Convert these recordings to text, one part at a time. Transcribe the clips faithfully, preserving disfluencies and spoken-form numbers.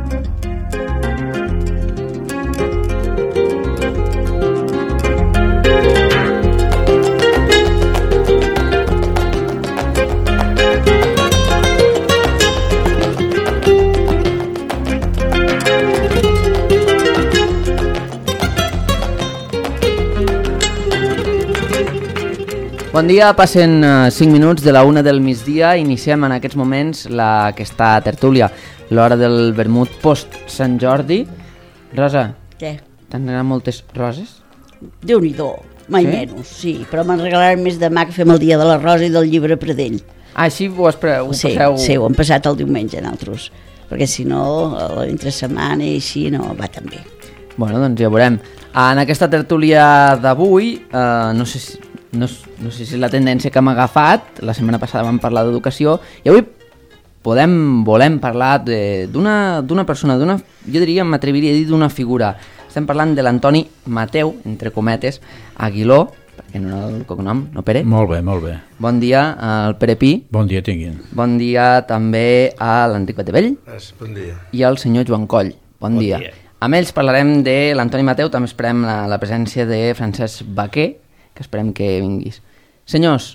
Bon dia, passen cinc minuts de la una del migdia. Iniciem en aquests moments la aquesta tertúlia, l'hora del vermut post-Sant Jordi. Rosa, què? t'han regalat moltes roses? Déu-n'hi-do, mai sí? menys, sí, però me'n regalaran més demà que fem el dia de la rosa i del llibre Pradell. Ah, així ho, espre, ho sí, passeu... Sí, ho hem passat el diumenge nosaltres, perquè si no, entre setmana i així no va tan bé. Bueno, doncs ja veurem. En aquesta tertúlia d'avui, eh, no sé si... No, no sé si és la tendència que hem agafat. La setmana passada vam parlar d'educació i avui podem, volem parlar d'una d'una persona, d'una, jo diria, m'atreviria a dir d'una figura. Estem parlant de l'Antoni Mateu, entre cometes, Aguiló, perquè no el cognom, no Pere? Molt bé, molt bé. Bon dia al Pere Pi. Bon dia tinguin. Bon dia també a l'Enric Batevell. Bon dia. I al senyor Joan Coll. Bon, bon dia. dia. Amb ells parlarem de l'Antoni Mateu, també esperem la, la presència de Francesc Baquer, que esperem que vinguis. Senyors,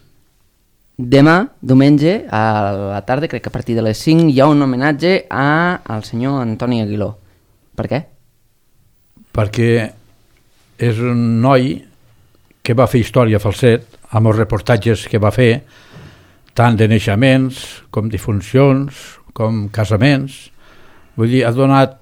demà, diumenge, a la tarda, crec que a partir de les cinc, hi ha un homenatge a, al senyor Antoni Aguiló. Per què? Perquè és un noi que va fer història a Falset, amb els reportatges que va fer, tant de naixements, com difuncions, com casaments. Vull dir, ha donat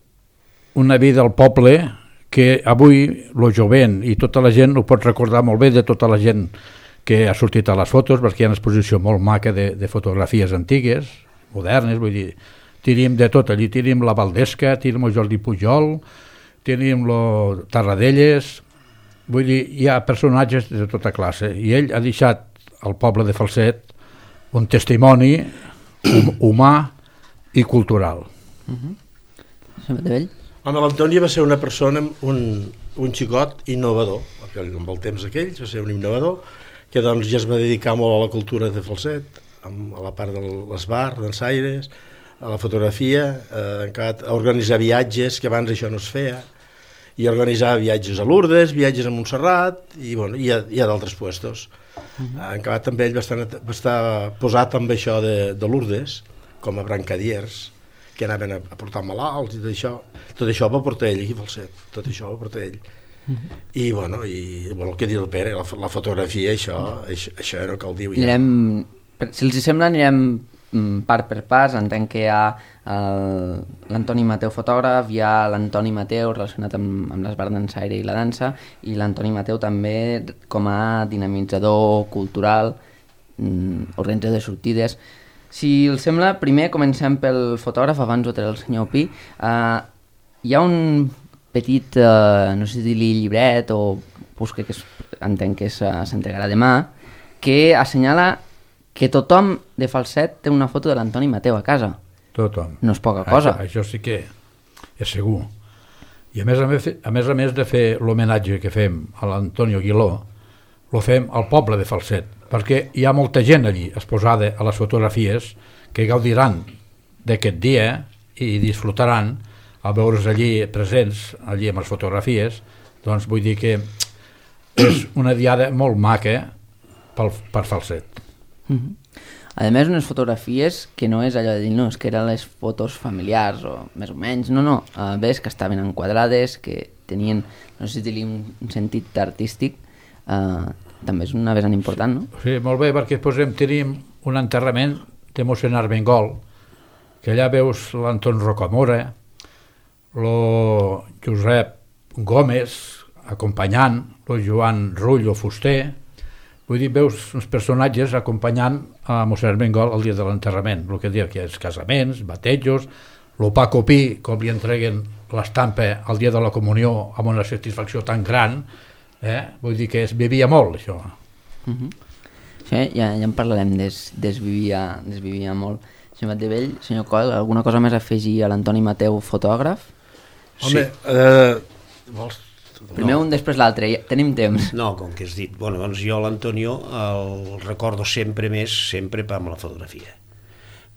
una vida al poble que avui el jovent i tota la gent ho pot recordar molt bé de tota la gent que ha sortit a les fotos, perquè hi ha una exposició molt maca de, de fotografies antigues, modernes, vull dir, tenim de tot allí, tenim la Valdesca, tenim el Jordi Pujol, tenim el Tarradellas, vull dir, hi ha personatges de tota classe, i ell ha deixat al poble de Falset un testimoni hum, humà i cultural. Uh-huh. Senyor Batevell? Home, l'Antoni va ser una persona, un, un xicot innovador, amb el temps aquell va ser un innovador, que doncs ja es va dedicar molt a la cultura de Falset, a la part de l'esbar, d'ensaires, a la fotografia, eh, a organitzar viatges, que abans això no es feia, i organitzar viatges a Lourdes, viatges a Montserrat, i, bueno, i a, i a d'altres puestos. Uh-huh. En acabat també ell va estar, va estar posat amb això de, de Lourdes, com a brancadiers, que anaven a portar malalts i tot això. Tot això va portar ell aquí a Falset, tot això va portar ell. Uh-huh. I, bueno, i bueno, el que diu el Pere, la, la fotografia, això, això, això era el que el diu. Ja. Anirem, si els hi sembla, anirem part per pas. Entenc que hi ha l'Antoni Mateu fotògraf, hi ha l'Antoni Mateu relacionat amb, amb l'esbar d'ensaire i la dansa, i l'Antoni Mateu també com a dinamitzador cultural, organitzador de sortides. Si els sembla, primer comencem pel fotògraf, abans ho treu el senyor Pi. Uh, hi ha un petit, uh, no sé si dir-li llibret o busca, que es, entenc que s'entregarà demà, que assenyala que tothom de Falset té una foto de l'Antoni Mateu a casa. Tothom. No és poca cosa. Això, això sí que és segur. I a més a més, a més, a més de fer l'homenatge que fem a l'Antoni Aguiló, lo fem al poble de Falset, perquè hi ha molta gent allí exposada a les fotografies que gaudiran d'aquest dia i disfrutaran a veure's allí presents, allí amb les fotografies. Doncs vull dir que és una diada molt maca pel, per Falset. Mm-hmm. A més, unes fotografies que no és allò de dir, no, és que eren les fotos familiars o més o menys, no, no, uh, ves que estaven enquadrades, que tenien, no sé si dir-li un sentit artístic, uh, també és una vessant important, no? Sí, molt bé, perquè posem, tenim un enterrament de mossèn Armengol, que allà veus l'Anton Rocamora, el Josep Gómez acompanyant, el Joan Rull o Fuster, vull dir, veus uns personatges acompanyant a mossèn Armengol el dia de l'enterrament, el que diu que és casaments, batejos, el Paco Pi, com li entreguen l'estampa al dia de la comunió amb una satisfacció tan gran. Eh? Vull dir que es vivia molt, això. Uh-huh. Sí, ja, ja en parlarem des, desvivia, desvivia molt. Senyor Batevell, senyor Coll, alguna cosa més a afegir a l'Antoni Mateu fotògraf? Home, sí. eh, vols... Primer no. Un, després l'altre, ja, tenim temps. No, com que has dit, bueno, doncs jo l'Antonio el recordo sempre més, sempre amb la fotografia,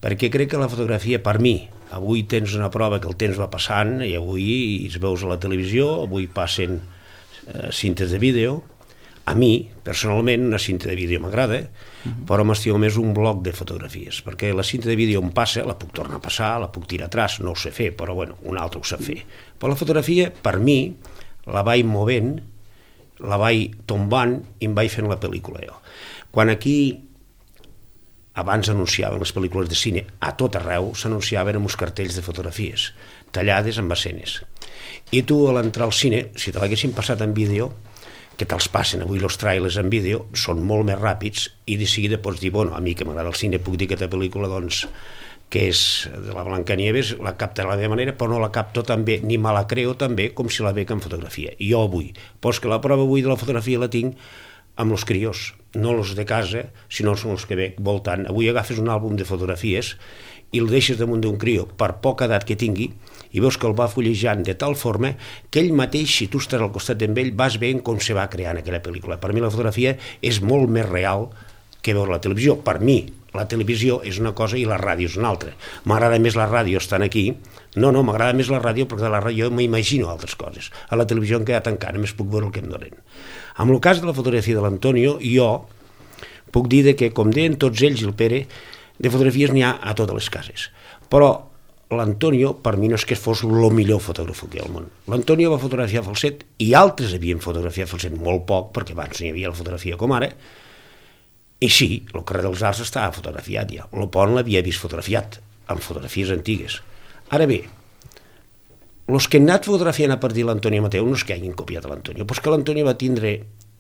perquè crec que la fotografia, per mi, avui tens una prova que el temps va passant i avui es veus a la televisió, avui passen eh, cintes de vídeo. A mi, personalment, una cinta de vídeo m'agrada, uh-huh. però m'estimo més un bloc de fotografies, perquè la cinta de vídeo em passa, la puc tornar a passar, la puc tirar atràs, no ho sé fer, però bueno, un altre ho sap fer. Però la fotografia, per mi, la vaig movent, la vaig tombant i em vaig fent la pel·lícula jo. Quan aquí, abans anunciaven les pel·lícules de cine, a tot arreu s'anunciaven amb uns cartells de fotografies, tallades amb escenes. I tu, a l'entrar al cine, si te l'haguessin passat en vídeo, que te'ls passen avui els trailers en vídeo, són molt més ràpids i de seguida pots dir, bueno, a mi que m'agrada el cine puc dir que aquesta pel·lícula, doncs, que és de la Blancanieves, la capta de la meva manera, però no la capto tan bé, ni me la creo tan bé com si la veig en fotografia. I jo avui, pues que la prova avui de la fotografia la tinc amb els crios, no els de casa, sinó són els que veig voltant. Avui agafes un àlbum de fotografies i el deixes damunt d'un crió, per poca edat que tingui, i veus que el va fullejant de tal forma que ell mateix, si tu estàs al costat d'ell, vas veient com se va creant aquella pel·lícula. Per mi la fotografia és molt més real que veure la televisió. Per mi, la televisió és una cosa i la ràdio és una altra. M'agrada més la ràdio estant aquí. No, no, m'agrada més la ràdio perquè de la ràdio m'imagino altres coses. A la televisió em queda tancant, només puc veure el que em donen. Amb el cas de la fotografia de l'Antonio, jo puc dir que, com deien tots ells i el Pere, de fotografies n'hi ha a totes les cases. Però l'Antonio, per mi, no és que fos el millor fotògraf que hi ha al món. L'Antonio va fotografiar falset i altres havien fotografiat falset molt poc, perquè abans no hi havia la fotografia com ara, i sí, el carrer dels Arts estava fotografiat ja. El pont l'havia vist fotografiat, amb fotografies antigues. Ara bé, els que han anat fotografiant a partir de l'Antonio Mateu no és que hagin copiat a l'Antonio, però és que l'Antonio va tindre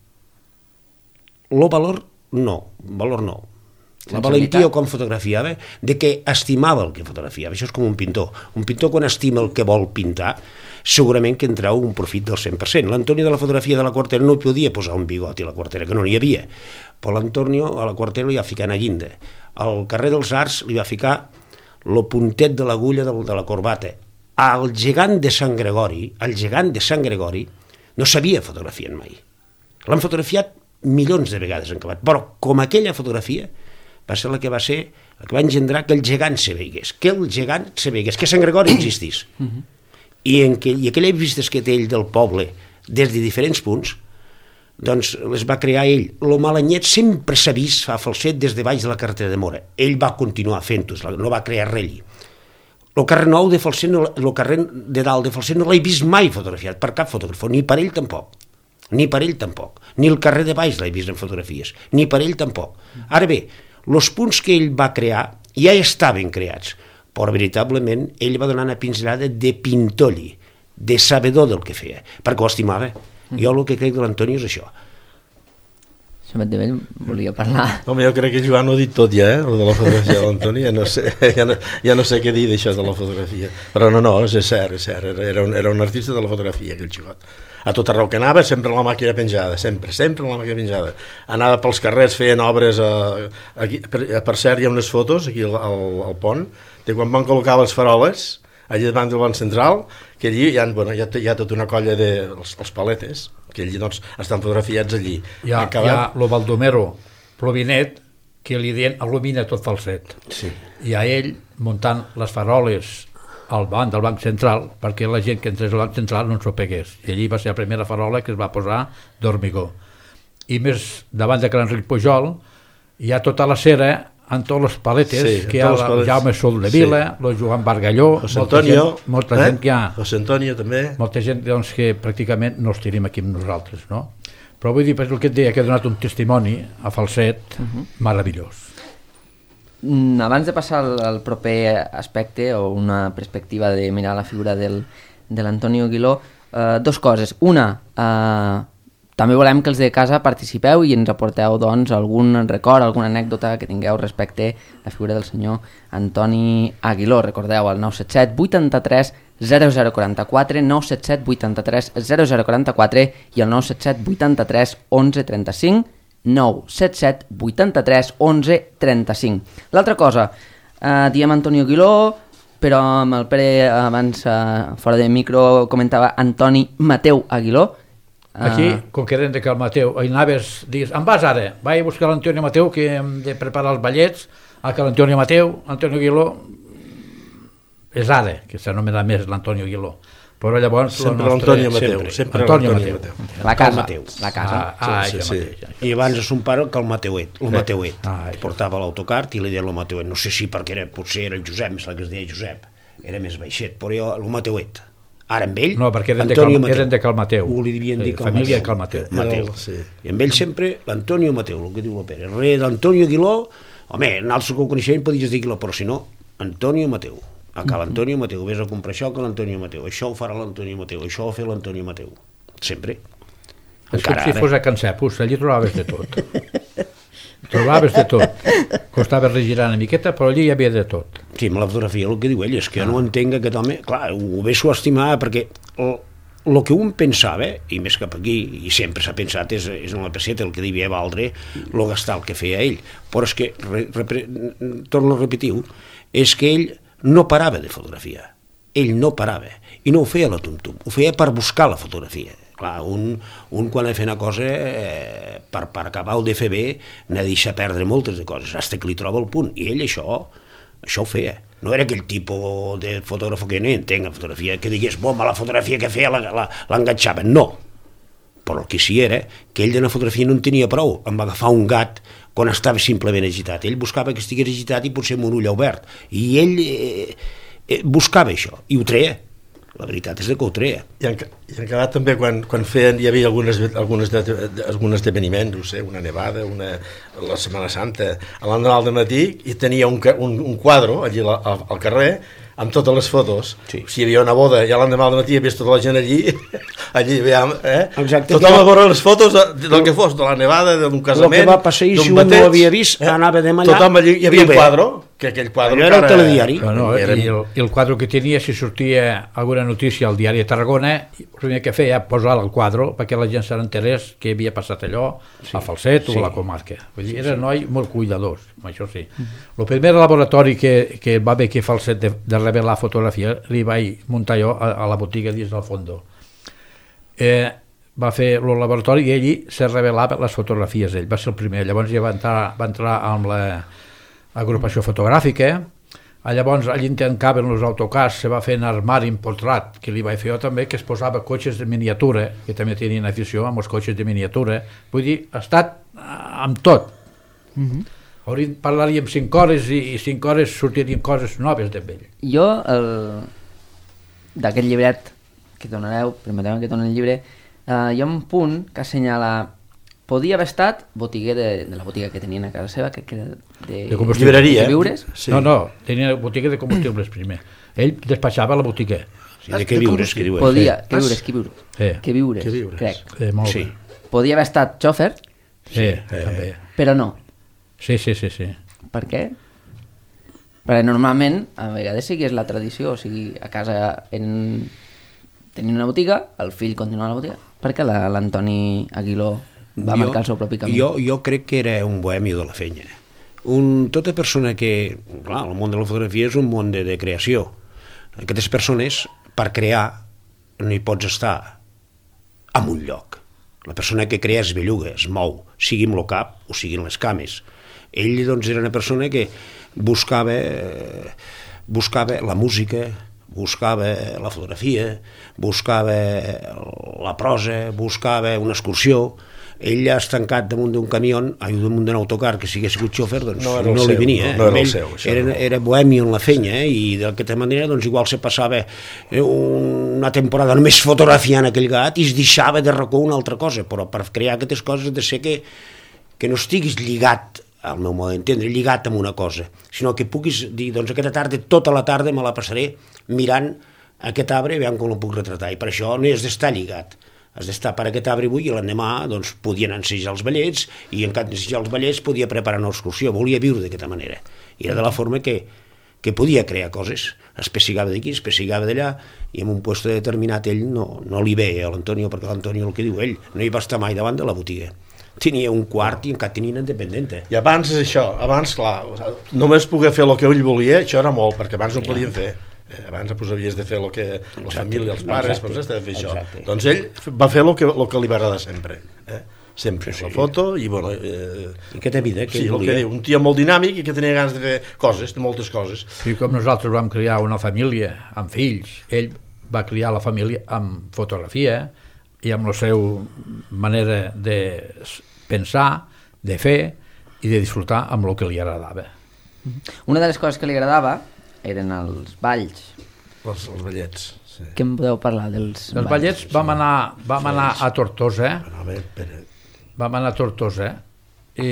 el valor, no, valor no, la valentia com fotografiava, de que estimava el que fotografiava. Això és com un pintor. Un pintor, quan estima el que vol pintar, segurament que en treu un profit del cent per cent. L'Antonio de la fotografia de la Quartera no podia posar un bigot a la Quartera, que no n'hi havia. Però l'Antonio a la Quartera li va ficar una guinda. Al carrer dels Arts li va ficar el puntet de l'agulla de la corbata. Al gegant de Sant Gregori, el gegant de Sant Gregori, no s'havia fotografiat mai. L'han fotografiat milions de vegades en acabat, però com aquella fotografia va ser la que va ser, la que va engendrar que el gegant se veigués, que el gegant se veigués, que Sant Gregori existís. I, en que, i aquelles vistes que té ell del poble des de diferents punts, doncs les va crear ell. Lo Malanyet sempre s'ha vist fa falset des de baix de la carretera de Mora. Ell va continuar fent-ho, no va crear res allí. El carrer Nou de Falset, el carrer de dalt de Falset no l'he vist mai fotografiat per cap fotògraf, ni per ell tampoc. Ni per ell tampoc. Ni el carrer de baix l'he vist en fotografies. Ni per ell tampoc. Ara bé, els punts que ell va crear ja estaven creats, però veritablement ell va donar una pinzellada de pintolli, de sabedor del que feia, perquè ho estimava. Jo el que crec de l'Antonio és això. Xamet de Vell volia parlar. Home, jo crec que Joan ho ha dit tot ja, eh, el de la fotografia de l'Antoni, ja, no sé, ja, no, ja no sé què dir d'això de la fotografia, però no, no, és cert, és cert, era un, era un artista de la fotografia, aquell xicot. A tot arreu que anava, sempre la màquina penjada, sempre, sempre la màquina penjada. Anava pels carrers, feien obres, a, aquí, per, per cert, hi ha unes fotos aquí al, al, al pont, de quan van col·locar les faroles, allà davant del banc central, que allí hi ha, bueno, hi ha, hi ha tota una colla de els, els paletes, que allí doncs, estan fotografiats allí. Hi ha, hi ha el Baldomero Plovinet, que li deien il·lumina tot Falset. Sí. I a ell muntant les faroles al banc del Banc Central, perquè la gent que entrés al Banc Central no s'ho pegués. I allí va ser la primera farola que es va posar d'hormigó. I més davant de Can Enric Pujol hi ha tota la cera amb tots els paletes, sí, que hi ha el Jaume Sol de Vila, sí. El Joan Bargalló, José molta Antonio, gent, molta eh? gent que hi ha. José Antonio també. Molta gent doncs, que pràcticament no els tenim aquí amb nosaltres, no? Però vull dir, el que et deia, que ha donat un testimoni a Falset uh-huh. meravellós. Abans de passar al, al proper aspecte o una perspectiva de mirar la figura del, de l'Antonio Aguiló, eh, dos coses. Una, eh, també volem que els de casa participeu i ens aporteu doncs, algun record, alguna anècdota que tingueu respecte a la figura del senyor Antoni Aguiló. Recordeu el nou set set vuitanta-tres zero zero quaranta-quatre, nou set set vuitanta-tres zero zero quaranta-quatre i el nou set set vuitanta-tres onze trenta-cinc, nou set set vuitanta-tres onze trenta-cinc. L'altra cosa, eh, diem Antonio Aguiló, però amb el Pere abans eh, fora de micro comentava Antoni Mateu Aguiló. Aquí, uh, com que eren de que el Mateu, hi anaves, digues, en vas ara, vaig a buscar l'Antonio Mateu que hem de preparar els ballets, Ah, que l'Antonio Mateu, Antonio Aguiló, és ara, que s'anomena més l'Antonio Aguiló. Però llavors... Sempre l'Antonio Mateu. Sempre Antonio Mateu. La casa, Mateu. la casa. Ah, ah, Sí, sí, sí, sí, sí. I abans a son pare que el Mateuet, el Mateuet. Ah, això. Portava l'autocart i li deia el Mateuet. No sé si perquè era, potser era el Josep, és el que es deia Josep. Era més baixet, però jo, el Mateuet. Ara amb ell, No, perquè eren de, Antonio Cal, Mateu. eren de Calmateu. Ho li devien Sí, dir família de Calmateu. Calmateu. Mateu. Sí. I amb ell sempre l'Antonio Mateu, el que diu la Pere. Re d'Antonio Aguiló, home, nosaltres que ho coneixem podies dir Aguiló, però si no, Antonio Mateu. A cal Antonio Mateu, vés a comprar això que l'Antonio Mateu, això ho farà l'Antonio Mateu, això ho fa l'Antonio Mateu. Sempre. És com si fos a Can Cepos, allí trobaves de tot. Trobaves de tot. Costava regirar una miqueta, però allí hi havia de tot. Sí, amb la fotografia, el que diu ell, és que jo no entenc que aquest home, clar, ho ve subestimar perquè el, el que un pensava, i més cap aquí, i sempre s'ha pensat, és, és en la peseta, el que devia valdre, el gastar el que feia ell. Però és que, re, re, torno a repetir, és que ell no parava de fotografia. Ell no parava. I no ho feia a la tum-tum, ho feia per buscar la fotografia. Clar, un, un quan ha de fer una cosa, eh, per, per acabar el de fer bé, n'ha de deixar perdre moltes de coses, fins que li troba el punt. I ell això, això ho feia. No era aquell tipus de fotògraf que no entenc en fotografia, que digués, bomba, la fotografia que feia l'enganxava. No. Però el que sí era que ell de la fotografia no en tenia prou, em va agafar un gat quan estava simplement agitat. Ell buscava que estigués agitat i potser amb un ull obert. I ell eh, eh, buscava això, i ho treia. La veritat és que ho treia. I en, i en acabat també quan, quan feien, hi havia algunes, algunes, de, de, alguns esdeveniments, no sé, una nevada, una, la Setmana Santa, a l'endemà del matí, i tenia un, un, un quadre allí al, al, al carrer, amb totes les fotos. Sí. Si hi havia una boda i a l'endemà del matí hi havia tota la gent allí, allí veiem, eh? Exacte. Tothom a veure les fotos de, del que fos, de la nevada, d'un casament, el que va passar i si un no ho havia vist, anava de allà. Tothom allí, hi havia un quadre, que aquell quadre... Allò era el telediari. Bueno, era... i, el, I el quadre que tenia, si sortia alguna notícia al diari de Tarragona, el primer que feia posar el quadre perquè la gent se n'enterés que havia passat allò sí. a Falset o sí. a la comarca. Vull dir, era sí. noi molt cuidadors, això sí. El mm-hmm. primer laboratori que, que va haver aquí a Falset de, de revelar fotografia li vaig muntar jo a, a la botiga dins del fondo. Eh, va fer el laboratori i ell se revelava les fotografies, ell va ser el primer. Llavors ja va entrar, va entrar amb la agrupació fotogràfica, llavors allí tancaven els autocars, se va fer en armari empotrat, que li vaig fer jo també, que es posava cotxes de miniatura, que també tenien afició amb els cotxes de miniatura. Vull dir, ha estat amb tot. Mm-hmm. Hauríem, parlaríem cinc hores i, i cinc hores sortirien coses noves d'ell. Jo, el... d'aquest llibret que donareu, permeteu que doni el llibre, eh, hi ha un punt que assenyala podia haver estat botiguer de, de la botiga que tenien a casa seva, que era de, de combustibles. Llibreria, de viures. Sí. No, no, tenia botiga de combustibles primer. Ell despatxava la botiga. Sí, de què viures, que diu ell. Podia, Sí. que viures, que viures. Sí. Que viures, Que viures. crec. Eh, molt Sí. bé. Podia haver estat xòfer, Sí, eh, també. però no. Sí, sí, sí, sí. Per què? Perquè normalment, a vegades sí que és la tradició, o sigui, a casa en... tenint una botiga, el fill continua a la botiga. Per què la- l'Antoni Aguiló va Jo- marcar el seu propi camí? Jo, jo crec que era un bohemi de la fenya. Un, tota persona que... Clar, el món de la fotografia és un món de, de creació. Aquestes persones, per crear, no hi pots estar en un lloc. La persona que crea es belluga, es mou, sigui amb el cap o sigui amb les cames. Ell, doncs, era una persona que buscava, eh, buscava la música, buscava la fotografia, buscava la prosa, buscava una excursió. Ell ha estancat damunt d'un camió, ai, damunt d'un autocar, que si hagués sigut xòfer, doncs No no, era el no li seu, venia. no- no era el Ell seu, això era, no. era bohemi en la fenya, eh? I d'aquesta manera, doncs, igual se passava eh, una temporada només fotografiant aquell gat i es deixava de racó una altra cosa, però per crear aquestes coses ha de ser que, que no estiguis lligat, al meu mode d'entendre, lligat amb una cosa, sinó que puguis dir, doncs aquesta tarda, tota la tarda me la passaré mirant aquest arbre i veiem com el puc retratar, i per això no has d'estar lligat, has d'estar per aquest arbre avui i l'endemà doncs, podien ensejar els ballets i en cas d'ensejar els ballets podia preparar una excursió, volia viure d'aquesta manera, i era de la forma que, que podia crear coses, especigava d'aquí, especigava d'allà, i en un lloc determinat ell no, no li ve a l'Antonio, perquè l'Antonio, el que diu ell, no hi va estar mai davant de la botiga. Tenia un quart i encara tenia una independente. I abans és això, abans, clar, només poder fer el que ell volia, això era molt, perquè abans no ho podien fer. Eh, abans pues, havies de fer el que la família, els pares, pues, has de fer això. Exacte. Doncs ell va fer el que, el que li va agradar sempre. Eh? sempre sí, sí. La foto, i bueno... Eh, I que té vida, que sí, ell volia. Que diu, un tio molt dinàmic i que tenia ganes de fer coses, de moltes coses. I com nosaltres vam criar una família amb fills, ell va criar la família amb fotografia i amb la seva manera de pensar, de fer i de disfrutar amb el que li agradava. Una de les coses que li agradava eren els balls. Els, els ballets, sí. Què em podeu parlar dels Els ballets? Vam anar, vam anar a Tortosa, a veure, espera. vam anar a Tortosa i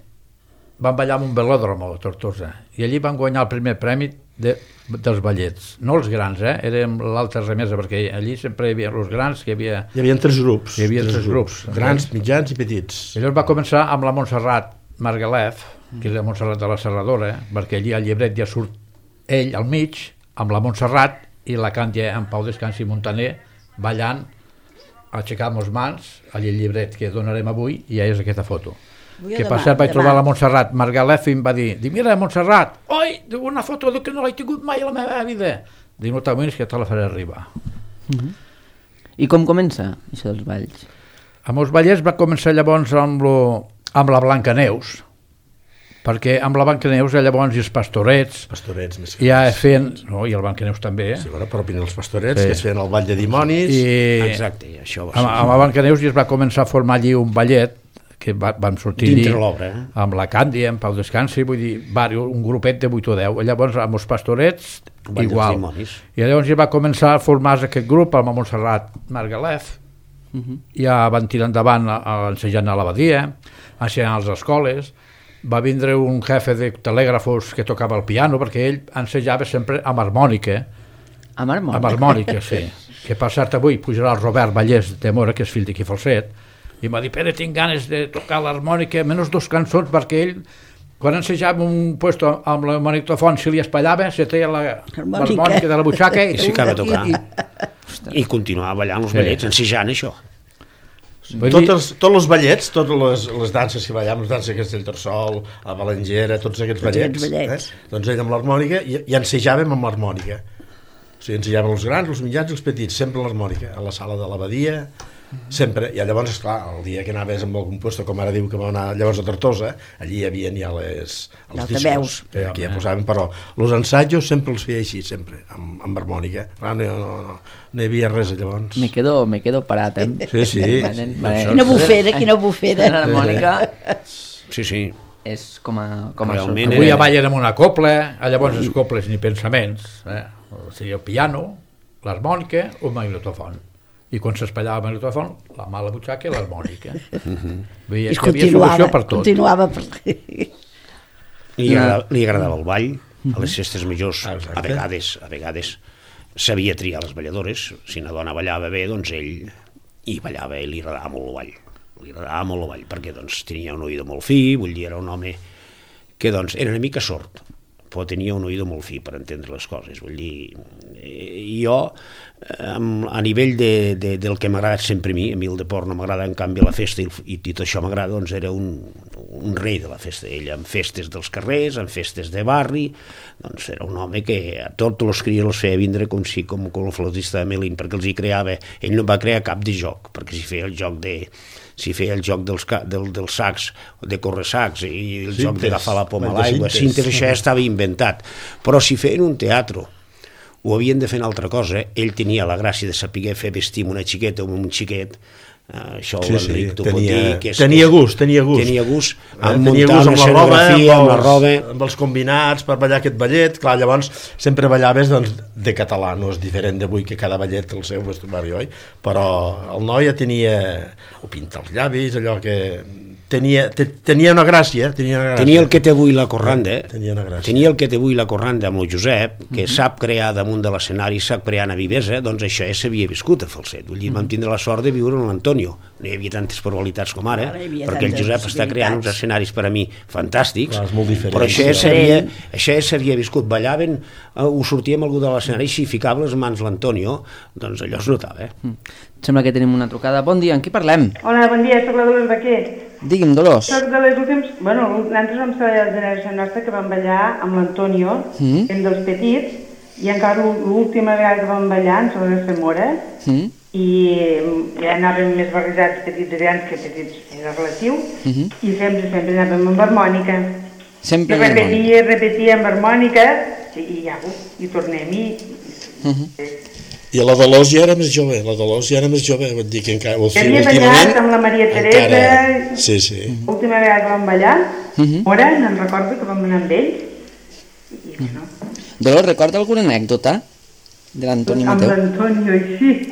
vam ballar en un velòdromo a Tortosa i allí vam guanyar el primer premi de, dels ballets, no els grans, eh? Érem l'alta remesa, perquè allí sempre hi havia els grans, que hi havia... Hi havia tres grups. Hi havia tres, tres grups. grups. Grans, mitjans i petits. I llavors va començar amb la Montserrat Margalef, que és la Montserrat de la Serradora, perquè allí al llibret ja surt ell al mig, amb la Montserrat i la Càndia en Pau Descansi Montaner ballant, aixecant les mans, allà el llibret que donarem avui, i ja és aquesta foto. Vull Que demà, per cert vaig demà. trobar la Montserrat Margalef i em va dir, diu, mira Montserrat, oi, diu, una foto que no l'he tingut mai a la meva vida. Diu, no t'amoïnis que te la faré arribar. Uh-huh. I com comença això dels balls? Amb els ballets va començar llavors amb, lo, amb la Blancaneus, perquè amb la Blancaneus llavors i els pastorets, Pastorets més que ja res. feien, no, i el Blancaneus també, Sí, bueno, però opinen els pastorets, Sí. que es feien el ball de dimonis. i Exacte, això va amb, ser. amb la Blancaneus ja es va començar a formar allí un ballet que va, vam sortir Dintre allí l'obra, eh? amb la Càndia, amb Pau Descansi, vull dir, vari, un grupet de vuit o deu. Llavors amb els pastorets Ball dels igual. dimonis. I llavors ja va començar a formar-se aquest grup amb la Montserrat Margalef. Uh-huh. Ja van tirar endavant a, a ensenyant a l'abadia, ensenyant a les escoles. Va vindre un jefe de telègrafos que tocava el piano, perquè ell ensejava sempre amb harmònica. Amb harmònica? Amb harmònica, sí. Que per cert avui pujarà el Robert Vallès de Mora, que és fill d'aquí Falset, i m'ha dit, Pere, tinc ganes de tocar l'harmònica, menys dos cançons, perquè ell, quan ensejava un puesto amb la magnetofon, si li espallava, se treia la harmònica de la butxaca i I s'acaba a tocar. I, I continuar ballant els Sí. ballets, ensejant això. vull dir, Tots els, tots els ballets, totes les, les danses que ballàvem, les danses de Castellterçol, a Balengera, tots aquests Tots ballets, aquests ballets. Eh? Doncs ell amb l'harmònica i, i ensejàvem amb l'harmònica. O sigui, ensejàvem els grans, els mitjans i els petits, sempre l'harmònica, a la sala de l'abadia, sempre. I llavors, esclar, el dia que anaves amb algun puesto, com ara diu que vam anar llavors a Tortosa, allí hi havia ja les, els Altaveus. discos, que aquí ja posàvem, però els ensajos sempre els feia així, sempre, amb, amb harmònica. Clar, no, no, no, no hi havia res llavors. Me quedo, me quedo parat, eh? Sí, sí. Vale, vale. Quina bufera, quina bufera. L'harmònica Sí, sí. és com a... Com a Realment avui era- ja ballen amb una copla, llavors els coples ni pensaments, eh? O sigui, el piano, l'harmònica o el magnetofon. I quan s'espallava el magnetofon, la mà a la butxaca i l'harmònica. Vull dir, I hi havia continuava, solució per tot. continuava per... Li agradava, li agradava el ball, a les festes majors, Ah, exacte. a vegades, a vegades sabia triar les balladores, si una dona ballava bé, doncs ell hi ballava i li agradava molt el ball. Li agradava molt el ball, perquè doncs tenia un oïdo molt fi, vull dir, era un home que doncs era una mica sord, però tenia un oïdo molt fi per entendre les coses, vull dir, eh, jo eh, a nivell de, de, del que m'ha agradat sempre a mi, a mi el deport no m'agrada, en canvi la festa i, i tot això m'agrada, doncs era un, un rei de la festa, ell en festes dels carrers, en festes de barri, doncs era un home que a tots els crios els feia vindre com si com, com el flautista de Melín, perquè els hi creava, ell no va crear cap de joc, perquè si feia el joc de si feia el joc dels, del, dels sacs, de córrer sacs i el Cintes, joc d'agafar la poma a ball de l'aigua, cintes. cintes, això ja estava inventat. Però si feien un teatre o havien de fer una altra cosa, ell tenia la gràcia de saber fer vestir una xiqueta o un xiquet, uh, això Sí, sí, l'Enric t'ho pot tenia, dir, que és, tenia que és- gust, tenia gust. Tenia gust Eh, en tenia muntar gust una amb la roba, escenografia, amb amb, la els, roba... amb els combinats per ballar aquest ballet. Clar, llavors sempre ballaves doncs, de català, no és diferent d'avui que cada ballet el seu vestuari, oi? Però el noi ja tenia, o pinta els llavis, allò que tenia, te, tenia una gràcia, tenia una gràcia. Tenia el que té avui la corranda, Tenia una gràcia. tenia el que té avui la corranda amb el Josep, que sap crear damunt de l'escenari, sap crear una vivesa, doncs això ja s'havia viscut a Falset. Vull dir, vam tindre la sort de viure amb l'Antonio. No hi havia tantes probabilitats com ara, Ara hi havia perquè el tantes Josep està creant uns possibilitats. escenaris per a mi fantàstics, Clar, és molt diferent. però això ja Sí. s'havia això ja s'havia viscut. Ballaven, eh, ho sortíem algú de l'escenari, si ficava les mans l'Antonio, doncs allò es notava, eh? Sembla que tenim una trucada. Bon dia, amb qui parlem? Hola, bon dia, soc la Dolors Baquer. Digui'm, Dolors. Soc de les últims... Bueno, nosaltres vam ser la generació nostra que vam ballar amb l'Antonio, Mm. hem dels petits, i encara l'ú- l'última vegada que vam ballar en Soler de Femora, Mm? i ja anàvem més barrejats petits i grans que petits, era relatiu, uh -huh. i sempre, sempre anàvem amb harmònica. Sempre I repetia, repetia amb harmònica, i ja, uf, i tornem, i... Uh -huh. I la Dolors ja era més jove, la Dolors ja era més jove, vull dir que encara... Havia ballat amb la Maria Teresa, encara... sí, sí. L'última vegada que vam ballar, uh -huh. Mora, em recordo que vam anar amb ells, i bueno... Dolors, recorda alguna anècdota de l'Antoni Mateu? Amb l'Antonio, així?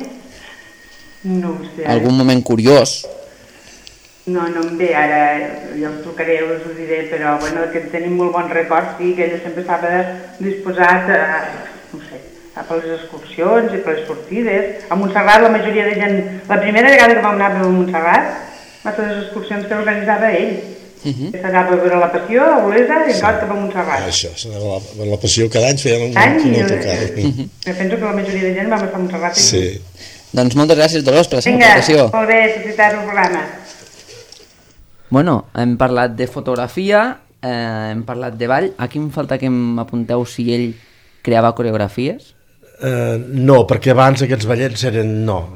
No ho sé. Algun moment curiós? No, no em ve ara, jo us trucaré, us ho diré, però bueno, que tenim molt bons records, sí, que ella sempre estava disposat a, no sé, a per les excursions i per les sortides. A Montserrat la majoria de gent, la primera vegada que vam anar a Montserrat, va ser les excursions que organitzava ell. Uh -huh. Que s'anava a veure la Passió, a Olesa, i encara cap a Montserrat. Ah, això, s'anava a la, la Passió cada any, feien un, any, un autocar. Uh -huh. Penso que la majoria de gent vam estar a Montserrat. Sí. Doncs moltes gràcies, Dolors, per la seva Vinga, aportació. molt bé, felicitats al programa. Bueno, hem parlat de fotografia, eh, hem parlat de ball. Aquí em falta que m'apunteu si ell creava coreografies. Uh, no, perquè abans aquests ballets eren... No,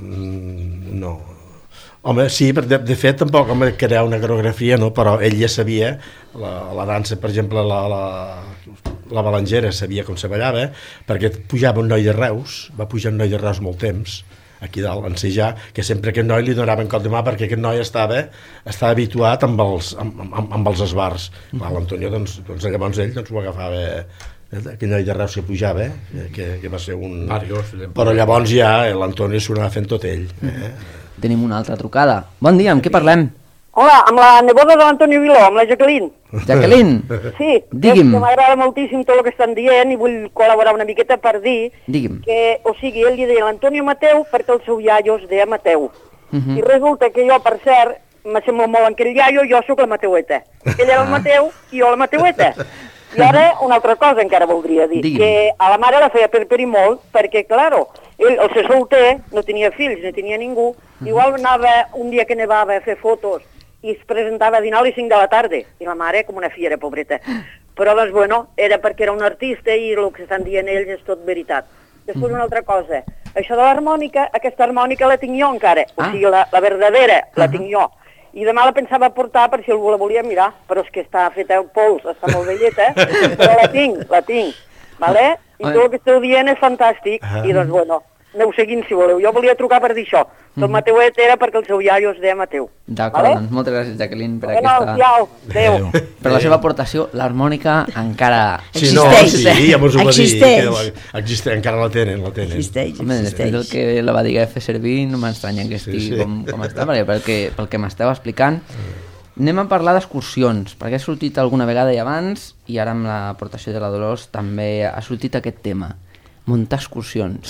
no. Home, sí, de, de fet tampoc home, crear una coreografia, no, però ell ja sabia, la, la dansa, per exemple, la, la, la balangera, sabia com se ballava, perquè pujava un noi de Reus, va pujar un noi de Reus molt temps, aquí dalt, a ensejar, que sempre aquest noi li donaven cop de mà perquè aquest noi estava, estava habituat amb els, amb, amb, amb els esbars. Mm. L'Antonio, doncs, doncs, llavors ell doncs, ho agafava, aquell noi de Reus que pujava, eh, que, que va ser un... Varios, però llavors ja l'Antonio s'ho anava fent tot ell. Eh? Mm. Tenim una altra trucada. Bon dia, amb què parlem? Hola, amb la neboda de l'Antonio Viló, amb la Jacqueline. Jacqueline? Sí, digui'm. Que m'agrada moltíssim tot el que estan dient i vull col·laborar una miqueta per dir digui'm. Que, o sigui, ell li deia l'Antonio Mateu perquè el seu iaio es deia Mateu. Uh -huh. I resulta que jo, per cert, m'assemblo molt en aquell iaio, jo sóc la Mateueta. Ell era el Mateu i jo la Mateueta. I ara una altra cosa encara voldria dir, digui'm. Que a la mare la feia perperir molt perquè, claro, ell, el ser solter, no tenia fills, no tenia ningú, uh -huh. Igual anava un dia que nevava a fer fotos i es presentava a dinar a les cinc de la tarda, i la mare com una fiera, pobreta. Però, doncs, bueno, era perquè era un artista i el que estan dient ells és tot veritat. Després, una altra cosa, això de l'harmònica, aquesta harmònica la tinc jo encara, o sigui, la, la verdadera la tinc jo. I demà la pensava portar per si algú la volia mirar, però és que està feta en pols, està molt velleta, però la tinc, la tinc, vale? I tot el que esteu dient és fantàstic, i doncs, bueno, aneu seguint si voleu. Jo volia trucar per dir això. El Mateuet era perquè el seu iaio es deia Mateu. D'acord, vale? doncs moltes gràcies, Jacqueline, per bueno, aquesta... Adéu, adéu. Per la seva aportació, l'harmònica encara... Sí, no, sí, ja mos ho va dir. Que existeix, encara la tenen, la tenen. Existeix, Home, després del que la va dir a fer servir, no m'estranya que estigui sí, sí. com, com està, perquè pel que, pel que m'esteu explicant... Anem a parlar d'excursions, perquè ha sortit alguna vegada i abans, i ara amb l'aportació de la Dolors també ha sortit aquest tema. Muntar excursions.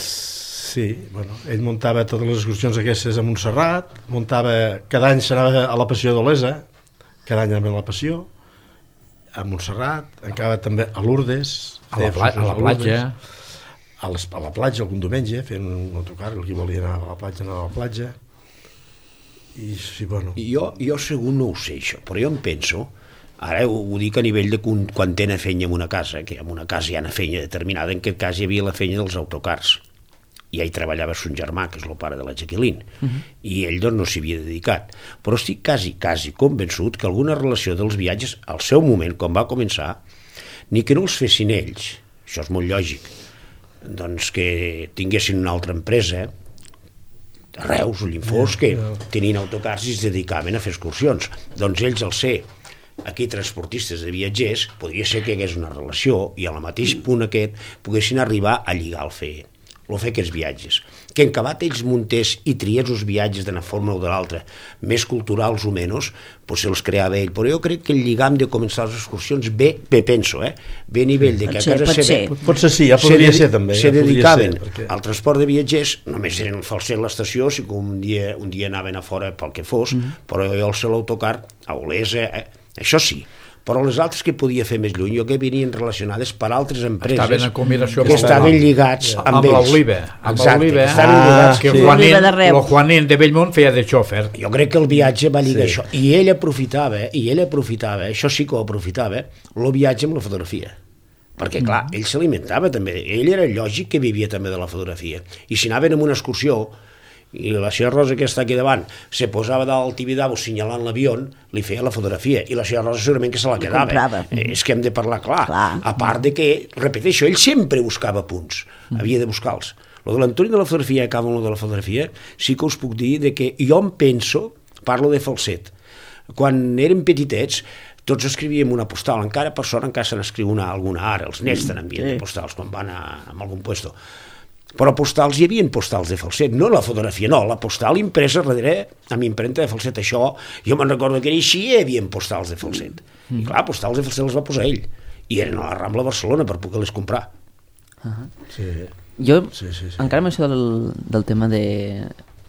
Sí, bueno, ell muntava totes les excursions aquestes a Montserrat, muntava, cada any s'anava a la Passió d'Olesa, cada any anava a la Passió, a Montserrat, encara també a Lourdes, a la, pla a la platja, a, les, a la platja algun diumenge, fent un autocar, el que volia anar a la platja anava a la platja, i sí, bueno... Jo, jo segur no ho sé, això, però jo em penso, ara ho, ho dic a nivell de quan, quan tenen feina en una casa, que en una casa hi ha una feina determinada, en aquest cas hi havia la feina dels autocars, i ell treballava son germà, que és el pare de la Jacqueline, uh -huh. i ell doncs no s'hi havia dedicat. Però estic quasi, quasi convençut que alguna relació dels viatges, al seu moment, quan va començar, ni que no els fessin ells, això és molt lògic, doncs que tinguessin una altra empresa, a Reus, o Llinfos, que tenien autocars i es dedicaven a fer excursions. Doncs ells, al ser aquí transportistes de viatgers, podria ser que hi hagués una relació i al mateix punt aquest poguessin arribar a lligar el fer el fer aquests viatges. Que en acabat ells muntés i triés els viatges d'una forma o de l'altra, més culturals o menys, doncs se'ls creava ell. Però jo crec que el lligam de començar les excursions bé, bé penso, eh? bé a nivell de que a casa seva... Potser sí, ja podria ser també. Se dedicaven al transport de viatgers, només eren el falset a l'estació, si un dia, un dia anaven a fora pel que fos, però jo al ser l'autocar, a Olesa, això sí, però les altres que podia fer més lluny, jo que venien relacionades per altres empreses estaven en combinació que estaven lligats amb, amb ells. l'Oliva, amb l'Oliva, ah, que Juanín, el Juanín de Bellmunt feia de xòfer. Jo crec que el viatge va lligar sí. això, i ell aprofitava, i ell aprofitava, això sí que ho aprofitava, el viatge amb la fotografia. Perquè, clar, ell s'alimentava també, ell era lògic que vivia també de la fotografia, i si anaven en una excursió i la senyora Rosa que està aquí davant se posava dalt Tibidabo senyalant l'avió, li feia la fotografia i la senyora Rosa segurament que se la quedava. És que hem de parlar clar. clar. A part de que, repeteixo, ell sempre buscava punts, mm. havia de buscar-los. Lo de l'Antoni de la fotografia, acabo amb lo de la fotografia, sí que us puc dir de que jo em penso, parlo de falset, quan érem petitets tots escrivíem una postal, encara per sort encara se n'escriu una, alguna ara, els nets tenen mm, sí. de postals quan van a, a algun puesto. Però postals, hi havia postals de falset, no la fotografia, no, la postal impresa darrere amb impremta de falset, això, jo me'n recordo que era així, hi havia postals de falset. Mm. I clar, postals de falset els va posar ell, i eren a la Rambla Barcelona per poder-les comprar. Uh -huh. Sí. Jo, sí, sí, sí. encara amb això del, del tema de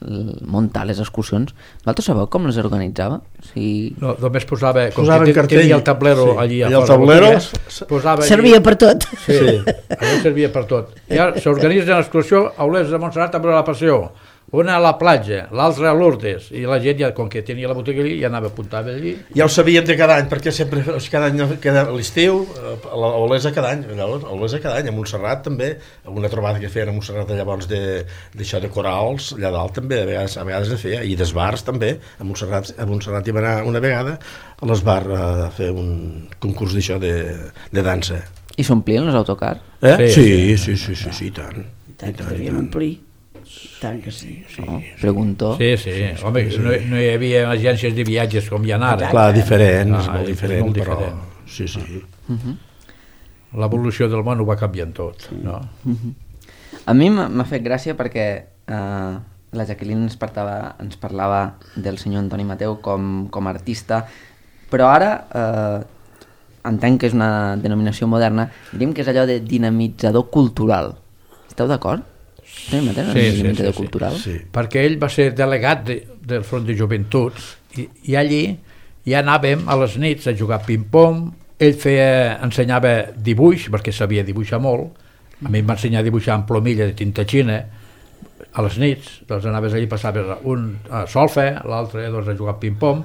muntar les excursions, vosaltres sabeu com les organitzava? O sigui... No, només posava, com posava que tenia el tablero sí. allí a fora, el tablero posava servia allí... per tot. Sí, sí. Allò servia per tot. I ara s'organitza l'excursió a Olesa de Montserrat amb la passió. Una a la platja, l'altra a Lourdes, i la gent, ja, com que tenia la botiga allí, ja anava apuntada allí. Ja ho sabíem de cada any, perquè sempre, cada any, cada, l'estiu, a Olesa cada any, a Olesa cada any, a Montserrat també, una trobada que feien a Montserrat llavors d'això de, de corals, allà dalt també, a vegades, a vegades es feia, i d'esbars també, a Montserrat, a Montserrat hi va anar una vegada a l'esbar a fer un concurs d'això de, de dansa. I s'omplien els autocars? Eh? Sí, sí, sí, sí, sí, sí, i tant. I tant, que devíem omplir. Tant que sí. sí. No, pregunto. Sí, sí. Home, no, no hi havia agències de viatges com hi ha ara. Clar, diferent, és ah, molt diferent, molt però... diferent. Sí, sí. Uh -huh. L'evolució del món ho va canviant tot, no? Uh -huh. A mi m'ha fet gràcia perquè uh, la Jacqueline ens parlava, ens parlava del senyor Antoni Mateu com, com a artista, però ara uh, entenc que és una denominació moderna, diríem que és allò de dinamitzador cultural. Esteu d'acord? Sí, sí, sí, sí, cultural. Sí. Perquè ell va ser delegat de, del Front de Joventuts i, i allí ja anàvem a les nits a jugar ping-pong. Ell feia, ensenyava dibuix, perquè sabia dibuixar molt. A mi em va ensenyar a dibuixar amb plomilla de tinta xina a les nits. Doncs anaves allí, passaves un a solfa, l'altre doncs, a jugar ping-pong,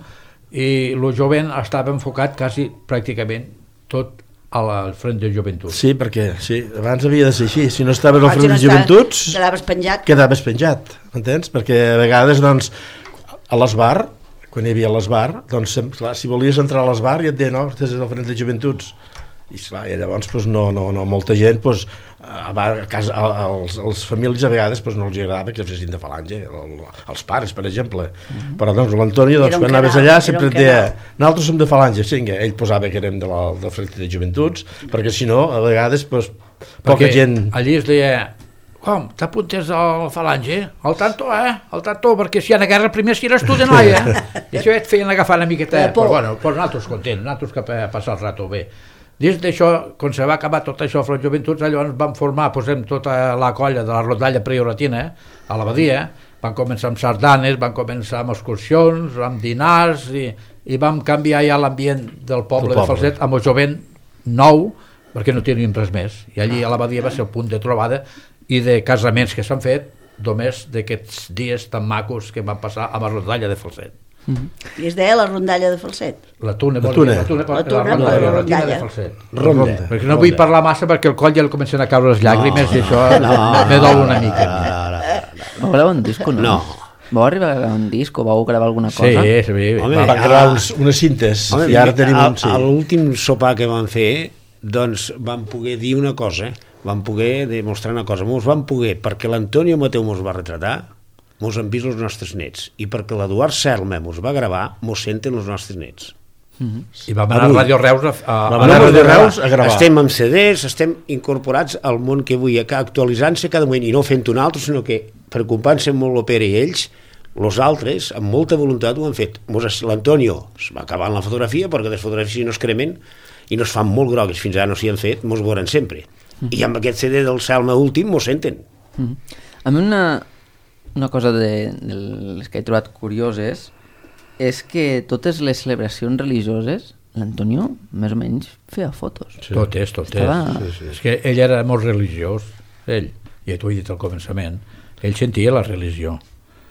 i el jovent estava enfocat quasi pràcticament tot al Front de Joventuts. Sí, perquè sí, abans havia de ser així. Si no estaves al Front de Joventuts, quedaves penjat. Quedaves penjat, entens? Perquè a vegades, doncs, a l'esbar, quan hi havia l'esbar, doncs, clar, si volies entrar a l'esbar i et deien, no, estàs al Front de Joventuts. I, clar, i llavors, doncs, no, no, no, molta gent, doncs, a, a casa, a, als, als famílies a vegades doncs, no els agradava que fessin de falange, el, els pares, per exemple. Uh-huh. Però, doncs, l'Antoni, doncs, quan anaves allà, sempre et deia, nosaltres som de falange, sí, ell posava que érem de la, del Front de Joventuts, perquè, si no, a vegades, doncs, poca perquè gent... allí es deia, com, t'apuntes al falange? Al tanto, eh? Al tanto, perquè si hi ha una guerra primer si eres tu de noi, eh? I això et feien agafar una miqueta, però, bueno, però nosaltres contents, nosaltres que passar el rato bé. Dins d'això, quan se va acabar tot això a Front Joventuts, llavors vam formar, posem tota la colla de la rondalla prioratina a l'abadia, van començar amb sardanes, van començar amb excursions, amb dinars, i, i vam canviar ja l'ambient del poble, poble de Falset amb el jovent nou, perquè no teníem res més. I allí a l'abadia va ser el punt de trobada i de casaments que s'han fet només d'aquests dies tan macos que van passar a la rondalla de Falset. Mm-hmm. I es deia la rondalla de Falset. La tuna, la tuna, la tuna, la tuna, la la rondalla, rondalla de Falset. Ronda. Perquè no vull parlar massa perquè el coll ja li comencen a caure les llàgrimes, no, i això no, me dol una mica. No, no, no, no. Vau gravar un disco, no? No. Vau arribar a gravar un disc o vau gravar alguna cosa? Sí, sí. Home, va gravar uns, unes cintes, home, i ara tenim un... Sí. A l'últim sopar que vam fer, doncs vam poder dir una cosa, vam poder demostrar una cosa, mos vam poder, perquè l'Antonio Mateu mos va retratar, mos han vist els nostres nets, i perquè l'Eduard Selma mos va gravar, mos senten els nostres nets. Mm-hmm. I vam anar a Ràdio Reus a, a, a, a, Ràdio Reus a gravar. Estem amb C Ds, estem incorporats al món que avui, actualitzant-se cada moment, i no fent un altre, sinó que preocupant-se molt l'opera i ells, els altres, amb molta voluntat ho han fet. L'Antonio es va acabar en la fotografia, perquè les fotografies no es cremen i no es fan molt grogues, fins ara no s'hi han fet, mos veuran sempre. Mm-hmm. I amb aquest C D del Selma últim mos senten. Mm-hmm. A mi una, una cosa de, de les que he trobat curioses és que totes les celebracions religioses l'Antonio més o menys feia fotos. Sí. Tot és, tot Estava... és. Sí, sí. És que ell era molt religiós, ell, i t'ho he dit al començament, ell sentia la religió.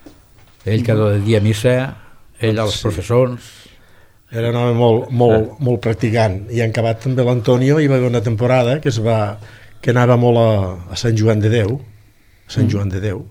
Ell cada dia a missa, ell als professors... Era un home molt, molt, molt practicant. I en acabat també l'Antonio hi va haver una temporada que es va que anava molt a, a Sant Joan de Déu, a Sant Joan de Déu,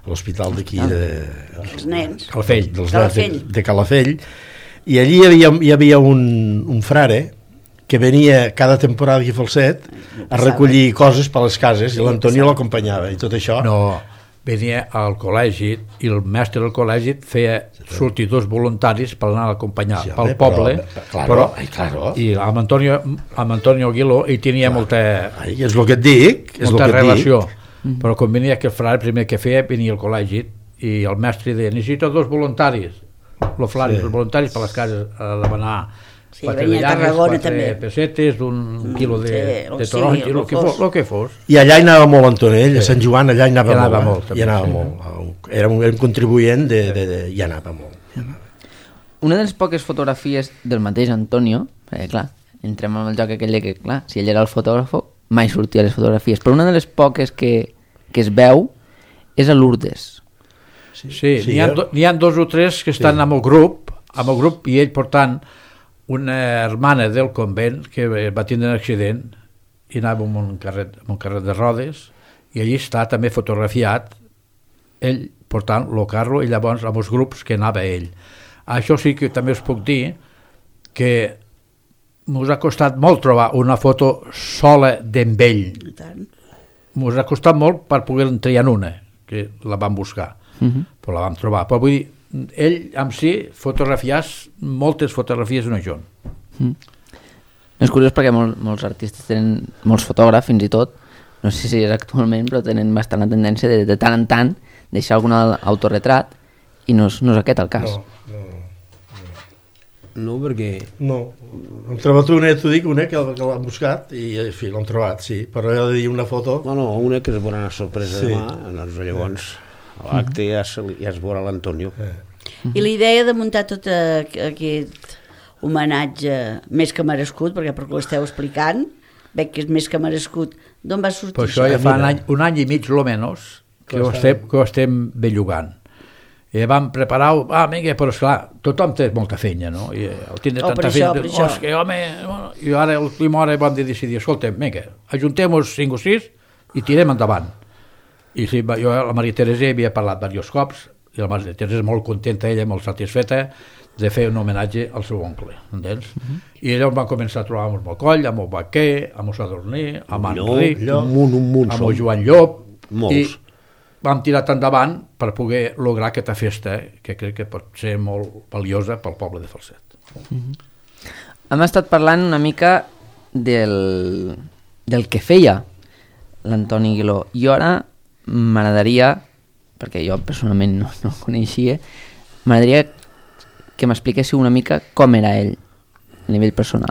a l'hospital d'aquí de, Els nens. Calafell. dels Calafell. nens de, de Calafell, i allí hi havia, hi havia un, un frare que venia cada temporada aquí a Falset a recollir coses per les cases, i l'Antonio l'acompanyava, i tot això... No, venia al col·legi i el mestre del col·legi feia sortir dos voluntaris per anar a acompanyar Sí, pel home, poble, però, claro, però, ai, claro. i amb Antonio, amb Antonio Aguiló hi tenia molta, Ai, és el que et dic, és el molta que et relació, dic. però quan venia aquell frare, el primer que feia, venia al col·legi i el mestre deia, necessito dos voluntaris, los flaris, Sí. els voluntaris per les cases a demanar Sí, venia a Tarragona també. pessetes, d'un quilo de, sí, el de que taronja, sigui, el el que que fos, fos. el que fos. I allà hi anava molt Antonell, a Sí. Sant Joan allà hi anava, Hi anava molt, molt, eh? també, hi anava sí. molt. Era un, era un contribuent de, de, de, hi anava molt. Una de les poques fotografies del mateix Antonio, perquè clar, entrem en el joc aquell de que, clar, si ell era el fotògrafo, mai sortia a les fotografies, però una de les poques que, que es veu és a Lourdes. Sí, Sí, n'hi ha, eh? do, n'hi ha dos o tres que estan Sí. amb el grup, amb el grup i ell portant una hermana del convent que va tindre un accident i anava amb un carret, amb un carret de rodes i allí està també fotografiat ell portant el carro i llavors amb els grups que anava ell. Això sí que també us puc dir que m'us ha costat molt trobar una foto sola d'en ell. I tant. M'us ha costat molt per poder triar una, que la vam buscar, Uh-huh. però la vam trobar. Però vull dir, ell amb si fotografies, moltes fotografies d'una John. Mm. És curiós perquè mol, molts artistes tenen, molts fotògrafs fins i tot, no sé si és actualment, però tenen bastant la tendència de, de tant en tant deixar algun autorretrat i no és, no és aquest el cas. No, no, No, perquè... no. Hem trobat una, t'ho dic, una que, que l'han buscat i, en fi, l'hem trobat, sí. Però he de dir una foto... No, no, una que es veurà una sorpresa Sí. demà, doncs llavors a l'acte ja, se, ja es veurà l'Antonio. Eh. I la idea de muntar tot eh, aquest homenatge més que merescut, perquè per què ho esteu explicant, veig que és més que merescut, d'on va sortir Per això ja això? fa un any, un any i mig, lo menys, que, ho estem, que ho estem bellugant. I vam preparar, ah, vinga, però esclar, tothom té molta feina, no? I el tindre Oh, per tanta això, feina, per això. oh, és que, home, bueno, i ara a l'última hora vam decidir, escolta'm, vinga, ajuntem-nos cinc o sis i tirem endavant. I sí, jo a la Maria Teresa havia parlat diversos cops, i la Maria Teresa és molt contenta, ella molt satisfeta, de fer un homenatge al seu oncle, entens? Uh -huh. I llavors van començar a trobar amb el Mocoll, amb el Baquer, amb el Sadurní, amb en Enric, un munt, un munt. amb són. el Joan Llop, Molts. i vam tirar endavant per poder lograr aquesta festa, que crec que pot ser molt valiosa pel poble de Falset. Hem estat parlant una mica del, del que feia l'Antoni Aguiló, i ara m'agradaria, perquè jo personalment no, no el coneixia, m'agradaria que m'expliquéssiu una mica com era ell a nivell personal.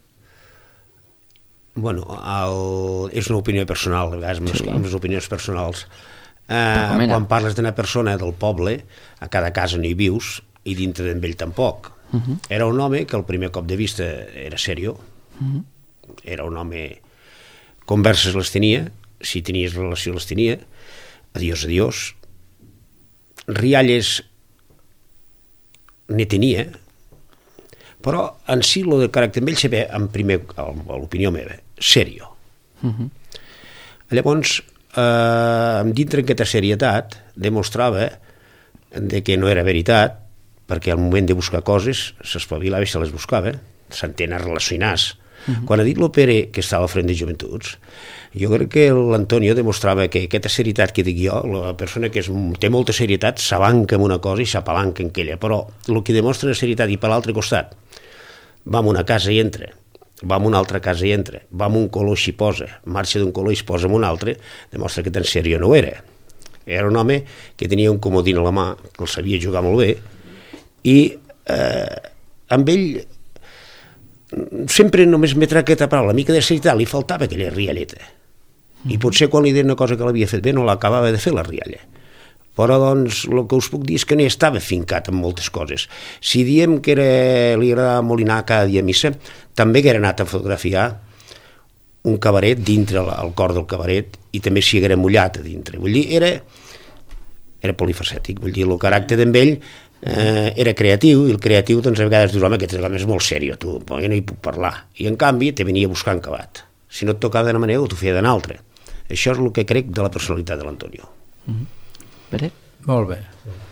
Bueno, el, és una opinió personal, a vegades amb, Sí. les, amb les opinions personals. Eh, com era? quan parles d'una persona del poble, a cada casa no hi vius, i dintre d'ell tampoc. Uh -huh. Era un home que al primer cop de vista era seriós, uh -huh. era un home... Converses les tenia, si tenies relació les tenia, adiós, adiós. Rialles ne tenia, però en si lo de caràcter amb ell se ve en primer, a l'opinió meva, seriós. Uh -huh. Llavors, eh, dintre d'aquesta serietat, demostrava de que no era veritat, perquè al moment de buscar coses s'espavilava i se les buscava, s'entén a relacionar-se. Uh -huh. Quan ha dit l'Opere que estava al front de Joventuts, jo crec que l'Antonio demostrava que aquesta serietat que dic jo, la persona que és, té molta serietat s'abanca en una cosa i s'apalanca en aquella, però el que demostra la serietat i per l'altre costat va a una casa i entra, va a una altra casa i entra, va a un color i s'hi posa, marxa d'un color i es posa en un altre, demostra que tan seriós no era. Era un home que tenia un comodín a la mà, que el sabia jugar molt bé, i eh, amb ell sempre només m'he tret aquesta paraula, una mica de serietat, li faltava aquella rialleta. I potser quan li deia una cosa que l'havia fet bé no l'acabava de fer la rialla. Però doncs el que us puc dir és que no estava fincat en moltes coses. Si diem que era, li agradava molt anar cada dia a missa, també que era anat a fotografiar un cabaret dintre el, el cor del cabaret i també s'hi haguera mullat a dintre. Vull dir, era, era polifacètic, vull dir, el caràcter d'en ell eh, era creatiu, i el creatiu doncs a vegades dius, home, aquest home és molt seriós, tu, jo no hi puc parlar. I en canvi te venia buscant acabat. Si no et tocava d'una manera, t'ho feia d'una altra. Això és el que crec de la personalitat de l'Antonio. Uh -huh. Pere? Molt bé.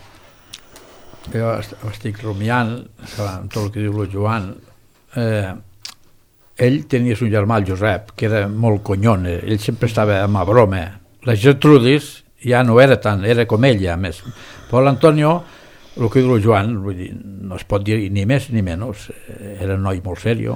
Jo estic rumiant amb tot el que diu el Joan. Eh, ell tenia un germà, el Josep, que era molt conyon, ell sempre estava amb a broma. La Gertrudis ja no era tant, era com ella, més. Però l'Antonio, el que diu el Joan, vull dir, no es pot dir ni més ni menys, era un noi molt serio,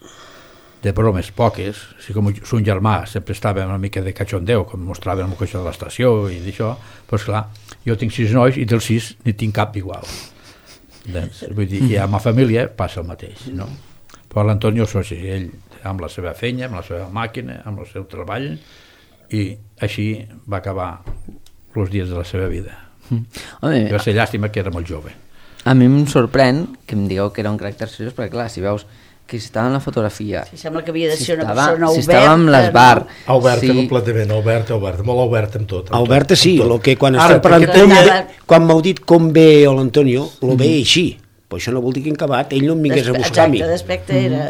de bromes poques, així com son germà sempre estava una mica de cachondeu, com mostrava el cotxe de l'estació i d'això, però esclar, jo tinc sis nois i dels sis ni tinc cap igual. Doncs, vull dir, i a ma família passa el mateix, no? Però l'Antonio és així, ell amb la seva feina, amb la seva màquina, amb el seu treball, i així va acabar els dies de la seva vida. Mm. Home, va ser llàstima que era molt jove. A mi em sorprèn que em digueu que era un caràcter seriós, perquè clar, si veus que si estava en la fotografia... Si sembla que havia de si ser una estava, persona oberta... Si estava amb l'esbar... No? Oberta, sí. Completament, oberta, oberta, molt oberta amb tot. Amb oberta sí, tot. El que quan Ara, estem parlant, tenia... com, quan m'heu dit com ve l'Antonio, lo ve així, però això no vol dir que en acabat ell no em vingués a buscar a mi. Exacte, d'aspecte era...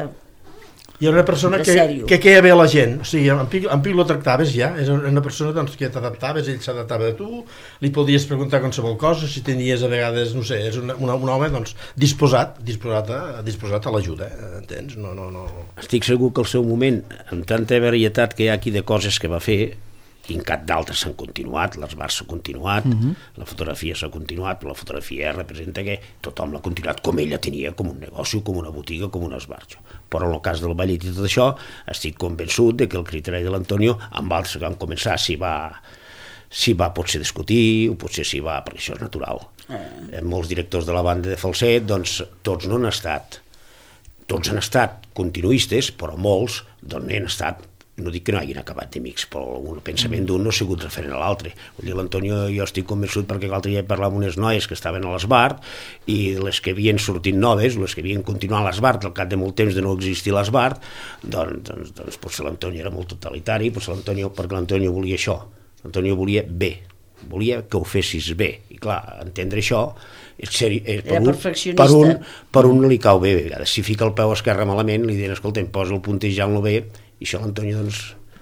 I era una persona que, que queia bé la gent, o sigui, en Pic, en Pic lo tractaves ja, és una persona doncs, que t'adaptaves, ell s'adaptava a tu, li podies preguntar qualsevol cosa, si tenies a vegades, no sé, és un, un home doncs, disposat, disposat a, disposat a l'ajuda, eh? Entens? No, no, no. Estic segur que al seu moment, amb tanta varietat que hi ha aquí de coses que va fer, i en cap d'altres s'han continuat, les bars s'han continuat, uh-huh. La fotografia s'ha continuat, però la fotografia representa que tothom l'ha continuat com ella tenia, com un negoci, com una botiga, com un esbarjo. Però en el cas del ballet i tot això, estic convençut de que el criteri de l'Antonio, amb altres que van començar, s'hi va, s'hi va potser discutir, o potser s'hi va, perquè això és natural. Eh. Molts directors de la banda de falset, doncs tots no han estat, tots han estat continuistes, però molts doncs no han estat, no dic que no hagin acabat d'amics, però el pensament d'un no ha sigut referent a l'altre. Vull dir, l'Antonio, jo estic convençut perquè l'altre dia parlava amb unes noies que estaven a l'Esbart i les que havien sortit noves, les que havien continuat a l'Esbart al cap de molt temps de no existir l'Esbart, doncs, doncs, doncs potser l'Antonio era molt totalitari, potser l'Antonio, perquè l'Antonio volia això, l'Antonio volia bé, volia que ho fessis bé, i clar, entendre això és seri, és per, un, per, un, per un no li cau bé, a vegades si fica el peu esquerre malament li diuen, escolta, em posa el puntejant-lo bé, i això l'Antonio, doncs,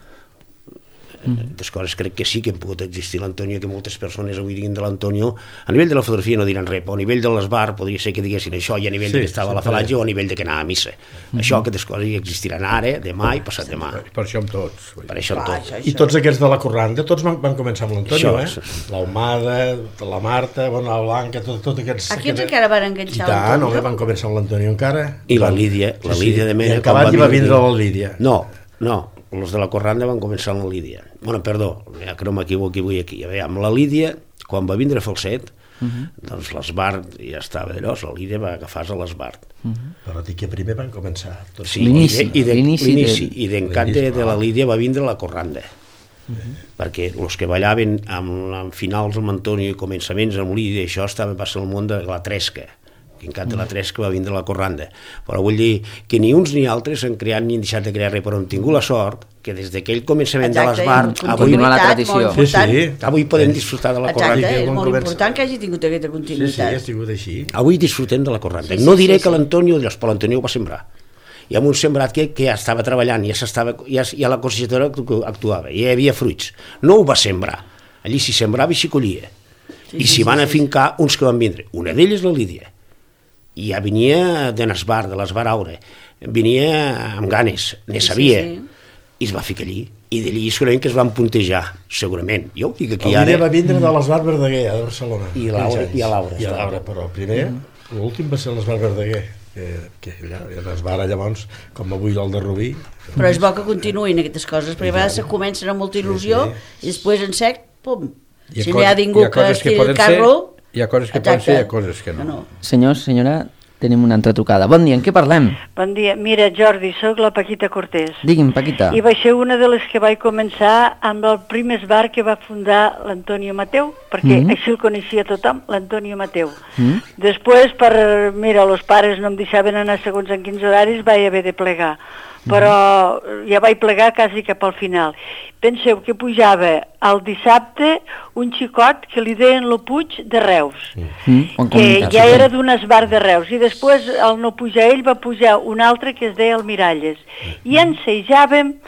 mm. des coses crec que sí que han pogut existir l'Antonio, que moltes persones avui diguin de l'Antonio, a nivell de la fotografia no diran res, però a nivell de l'esbar podria ser que diguessin això, i a nivell sí, de que estava a la falange o a nivell de que anava a missa. Mm. Això, aquestes coses hi existiran ara, demà i passat demà. Per això amb tots. Per això amb tots. I tots aquests de la Corranda, tots van, van començar amb l'Antonio, eh? L'Almada, la Marta, bueno, la Blanca, tots tot aquests... Aquests aquests... encara van enganxar l'Antonio? I tant, home, van començar amb l'Antonio encara. I la Lídia, la sí, Lídia de Mena... I acabat hi va vindre la Lídia. No, no, els de la Corranda van començar amb la Lídia. Bueno, perdó, ja que no m'equivoqui avui aquí. A veure, amb la Lídia, quan va vindre a Falset, uh-huh. doncs l'Esbart ja estava d'allò, la Lídia va agafar-se a l'Esbart. Uh-huh. Però dic que primer van començar. Tots. Sí, l'inici, i d'inici, i d'encat de, de la Lídia va vindre la Corranda. Uh-huh. Perquè els que ballaven amb, amb finals amb Antonio i començaments amb Lídia, això estava passant el món de la Tresca, que en cap de la Tresca va vindre la Corranda. Però vull dir que ni uns ni altres han creat ni han deixat de crear res, però hem tingut la sort que des d'aquell començament de l'Esbart avui, la tradició. Sí, sí. Avui podem disfrutar de la Corranda. Exacte, és molt important que hagi tingut aquesta continuïtat. Sí, sí, ha sigut així. Avui disfrutem de la Corranda. Sí, sí, no diré sí, que sí. l'Antonio, però l'Antonio ho va sembrar. Hi ha un sembrat que, que ja estava treballant, ja, ja, ja la cossetadora actuava, ja hi havia fruits. No ho va sembrar. Allí s'hi sembrava i s'hi collia. Sí, I sí, s'hi van sí, afincar uns que van vindre. Una d'elles la Lídia. I ja venia de l'Esbar, de l'Esbar Aure. Venia amb ganes, ne sabia. Sí, sí. I es va ficar allí. I d'allí segurament que es van puntejar, segurament. Jo ho dic aquí ara... La Lídia va vindre de l'Esbar Verdaguer, a Barcelona. I Laura, i a Laura. I a Laura, però primer, mm. l'últim va ser l'Esbar Verdaguer. Que, que allà, l'Esbar llavors, com avui el de Rubí... Però és bo que continuïn aquestes coses, perquè a vegades se comencen amb molta il·lusió sí, sí. i després en sec, pum. Si no hi ha ningú que estiri el carro... Hi ha coses que poden ser i hi ha coses que no. no. Senyors, senyora, tenim una altra trucada. Bon dia, en què parlem? Bon dia. Mira, Jordi, sóc la Paquita Cortés. Digui'm, Paquita. I vaig ser una de les que vaig començar amb el primer esbar que va fundar l'Antonio Mateu, perquè mm -hmm. així el coneixia tothom, l'Antonio Mateu. Mm -hmm. Després, per, mira, els pares no em deixaven anar segons en quins horaris, vaig haver de plegar. Però ja vaig plegar quasi cap al final. Penseu que pujava el dissabte un xicot que li deien lo Puig de Reus, mm. que ja era d'un esbar de Reus, i després al no pujar ell va pujar un altre que es deia el Miralles, i ensejàvem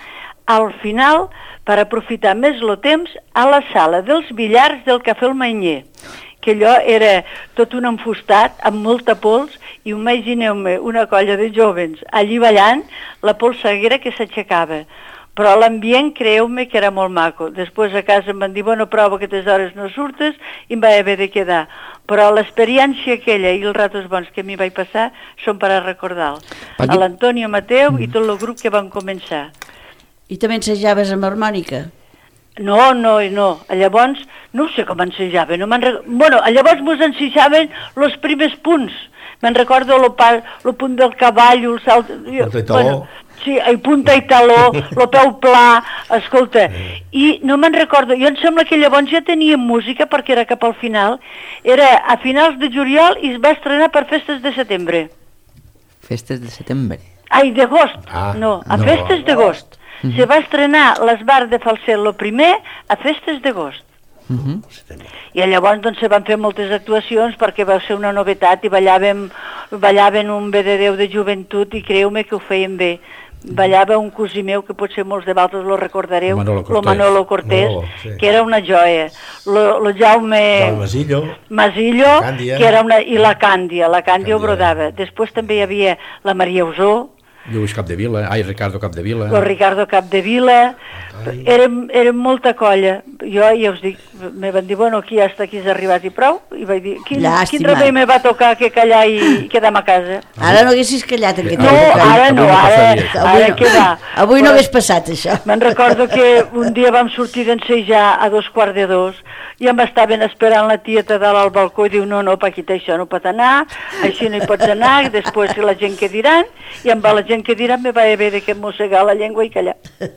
al final, per aprofitar més el temps, a la sala dels billars del Cafè El Manyer, que allò era tot un enfustat, amb molta pols, i imagineu-me una colla de jovens allí ballant, la polseguera que s'aixecava. Però l'ambient, creu-me, que era molt maco. Després a casa em van dir, bueno, prova aquestes hores no surtes, i em vaig haver de quedar. Però l'experiència aquella i els ratos bons que m'hi vaig passar són per a recordar. A l'Antonio Mateu i tot el grup que van començar. I també ensejaves amb harmònica? No, no, no. Llavors, no sé com ensejaven. No rec... Bueno, llavors mos ensejaven els primers punts. Me'n recordo el punt del cavall, el salt... Punta i taló. Bueno, sí, el punta i taló, el peu pla, escolta. I no me'n recordo, jo em sembla que llavors ja teníem música perquè era cap al final. Era a finals de juliol i es va estrenar per festes de setembre. Festes de setembre? Ai, d'agost. Ah, no, a no. festes d'agost. Mm-hmm. Se va estrenar l'Esbar de Falset el primer a festes d'agost. Mm-hmm. I llavors doncs, se van fer moltes actuacions perquè va ser una novetat i ballàvem, ballàvem un bé de Déu de joventut i creu-me que ho feien bé. Ballava un cosí meu, que potser molts de vosaltres lo recordareu, el Manolo Cortés, Manolo, sí. que era una joia. Lo Jaume... Jaume Masillo. Masillo, que era una... i la Càndia, la Càndia ho brodava. Després també hi havia la Maria Usó, Lluís Capdevila, ai, Ricardo Capdevila. El Ricardo Capdevila. Érem, érem molta colla. Jo ja us dic, me van dir, bueno, aquí hasta aquí has arribat i prou. I vaig dir, quin, quin remei me va tocar que callar i quedar a casa? Ara no haguessis callat en aquest No, ara no, ara, ara què va. Avui no hagués passat això. Me'n recordo que un dia vam sortir d'ensejar a dos quarts de dos i em estaven esperant la tieta dalt al balcó i diu, no, no, Paquita, això no pot anar, així no hi pots anar, i després la gent que diran, i amb la gent que diran me va haver de que mossegar la llengua i callar.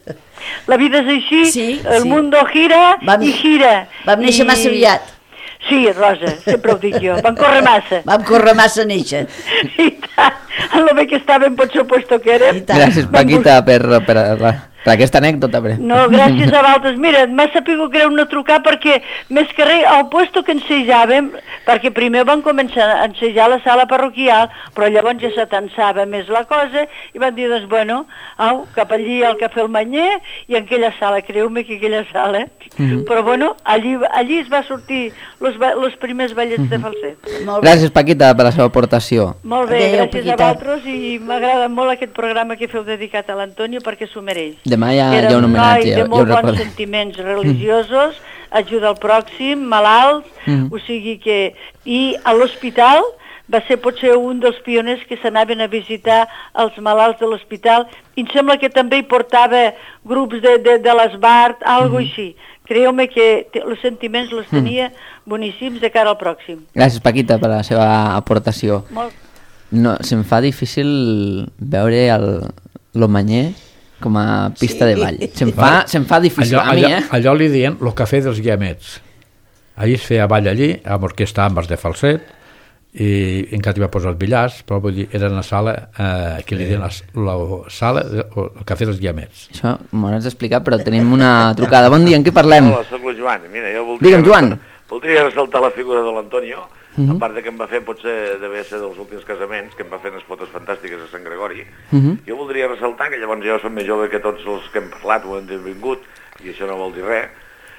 La vida és així, sí, el sí. mundo gira vam, i gira. Vam néixer I... massa aviat. Sí, Rosa, sempre ho dic jo, vam córrer massa. Vam córrer massa a néixer. I tant, en el bé que estàvem, pot ser puesto que érem. Gràcies, Paquita, per, per, per, per aquesta anècdota. Per... No, gràcies a vosaltres. Mira, m'ha sapigut greu no trucar perquè, més que res, al puesto que ensejàvem, perquè primer van començar a ensejar a la sala parroquial, però llavors ja s'atansava més la cosa, i van dir, doncs, bueno, au, cap allí al Cafè El Manyer, i en aquella sala, creu-me que aquella sala, mm-hmm. però bueno, allí, allí es va sortir els primers ballets mm-hmm. de Falset. Gràcies, Paquita, per la seva aportació. Molt bé, Adeu, gràcies Paquita. A vosaltres, i m'agrada molt aquest programa que feu dedicat a l'Antonio perquè s'ho mereix. Demà hi ha, hi ha un homenatge. Era un noi de molt bons sentiments religiosos, mm. ajuda al pròxim, malalts, mm. o sigui que... I a l'hospital va ser potser un dels pioners que s'anaven a visitar els malalts de l'hospital, i em sembla que també hi portava grups de, de, de l'Esbart, algo mm. així. Creu-me que els sentiments els tenia mm. boníssims de cara al pròxim. Gràcies, Paquita, per la seva aportació. Molt. No, se'm fa difícil veure l'Omanyer com a pista sí. de ball. Se'm fa, se'm fa difícil allò, a mi, allò, eh? Allò li diuen el Cafè dels Guiamets. Allí es feia ball allí, amb orquestra Àmbars de Falset, i encara hi va posar els billars, però vull dir, era una sala, eh, que li diuen la, la sala, el Cafè dels Guiamets. Això m'ho has d'explicar, però tenim una trucada. Bon dia, en què parlem? Hola, soc el Joan. Mira, jo voldria, Digue'm, Joan. Voldria ressaltar la figura de l'Antonio, uh-huh. a part de que em va fer, potser devia ser dels últims casaments, que em va fer unes fotos fantàstiques a Sant Gregori. Uh-huh. Jo voldria ressaltar, que llavors jo som més jove que tots els que hem parlat o hem vingut, i això no vol dir res,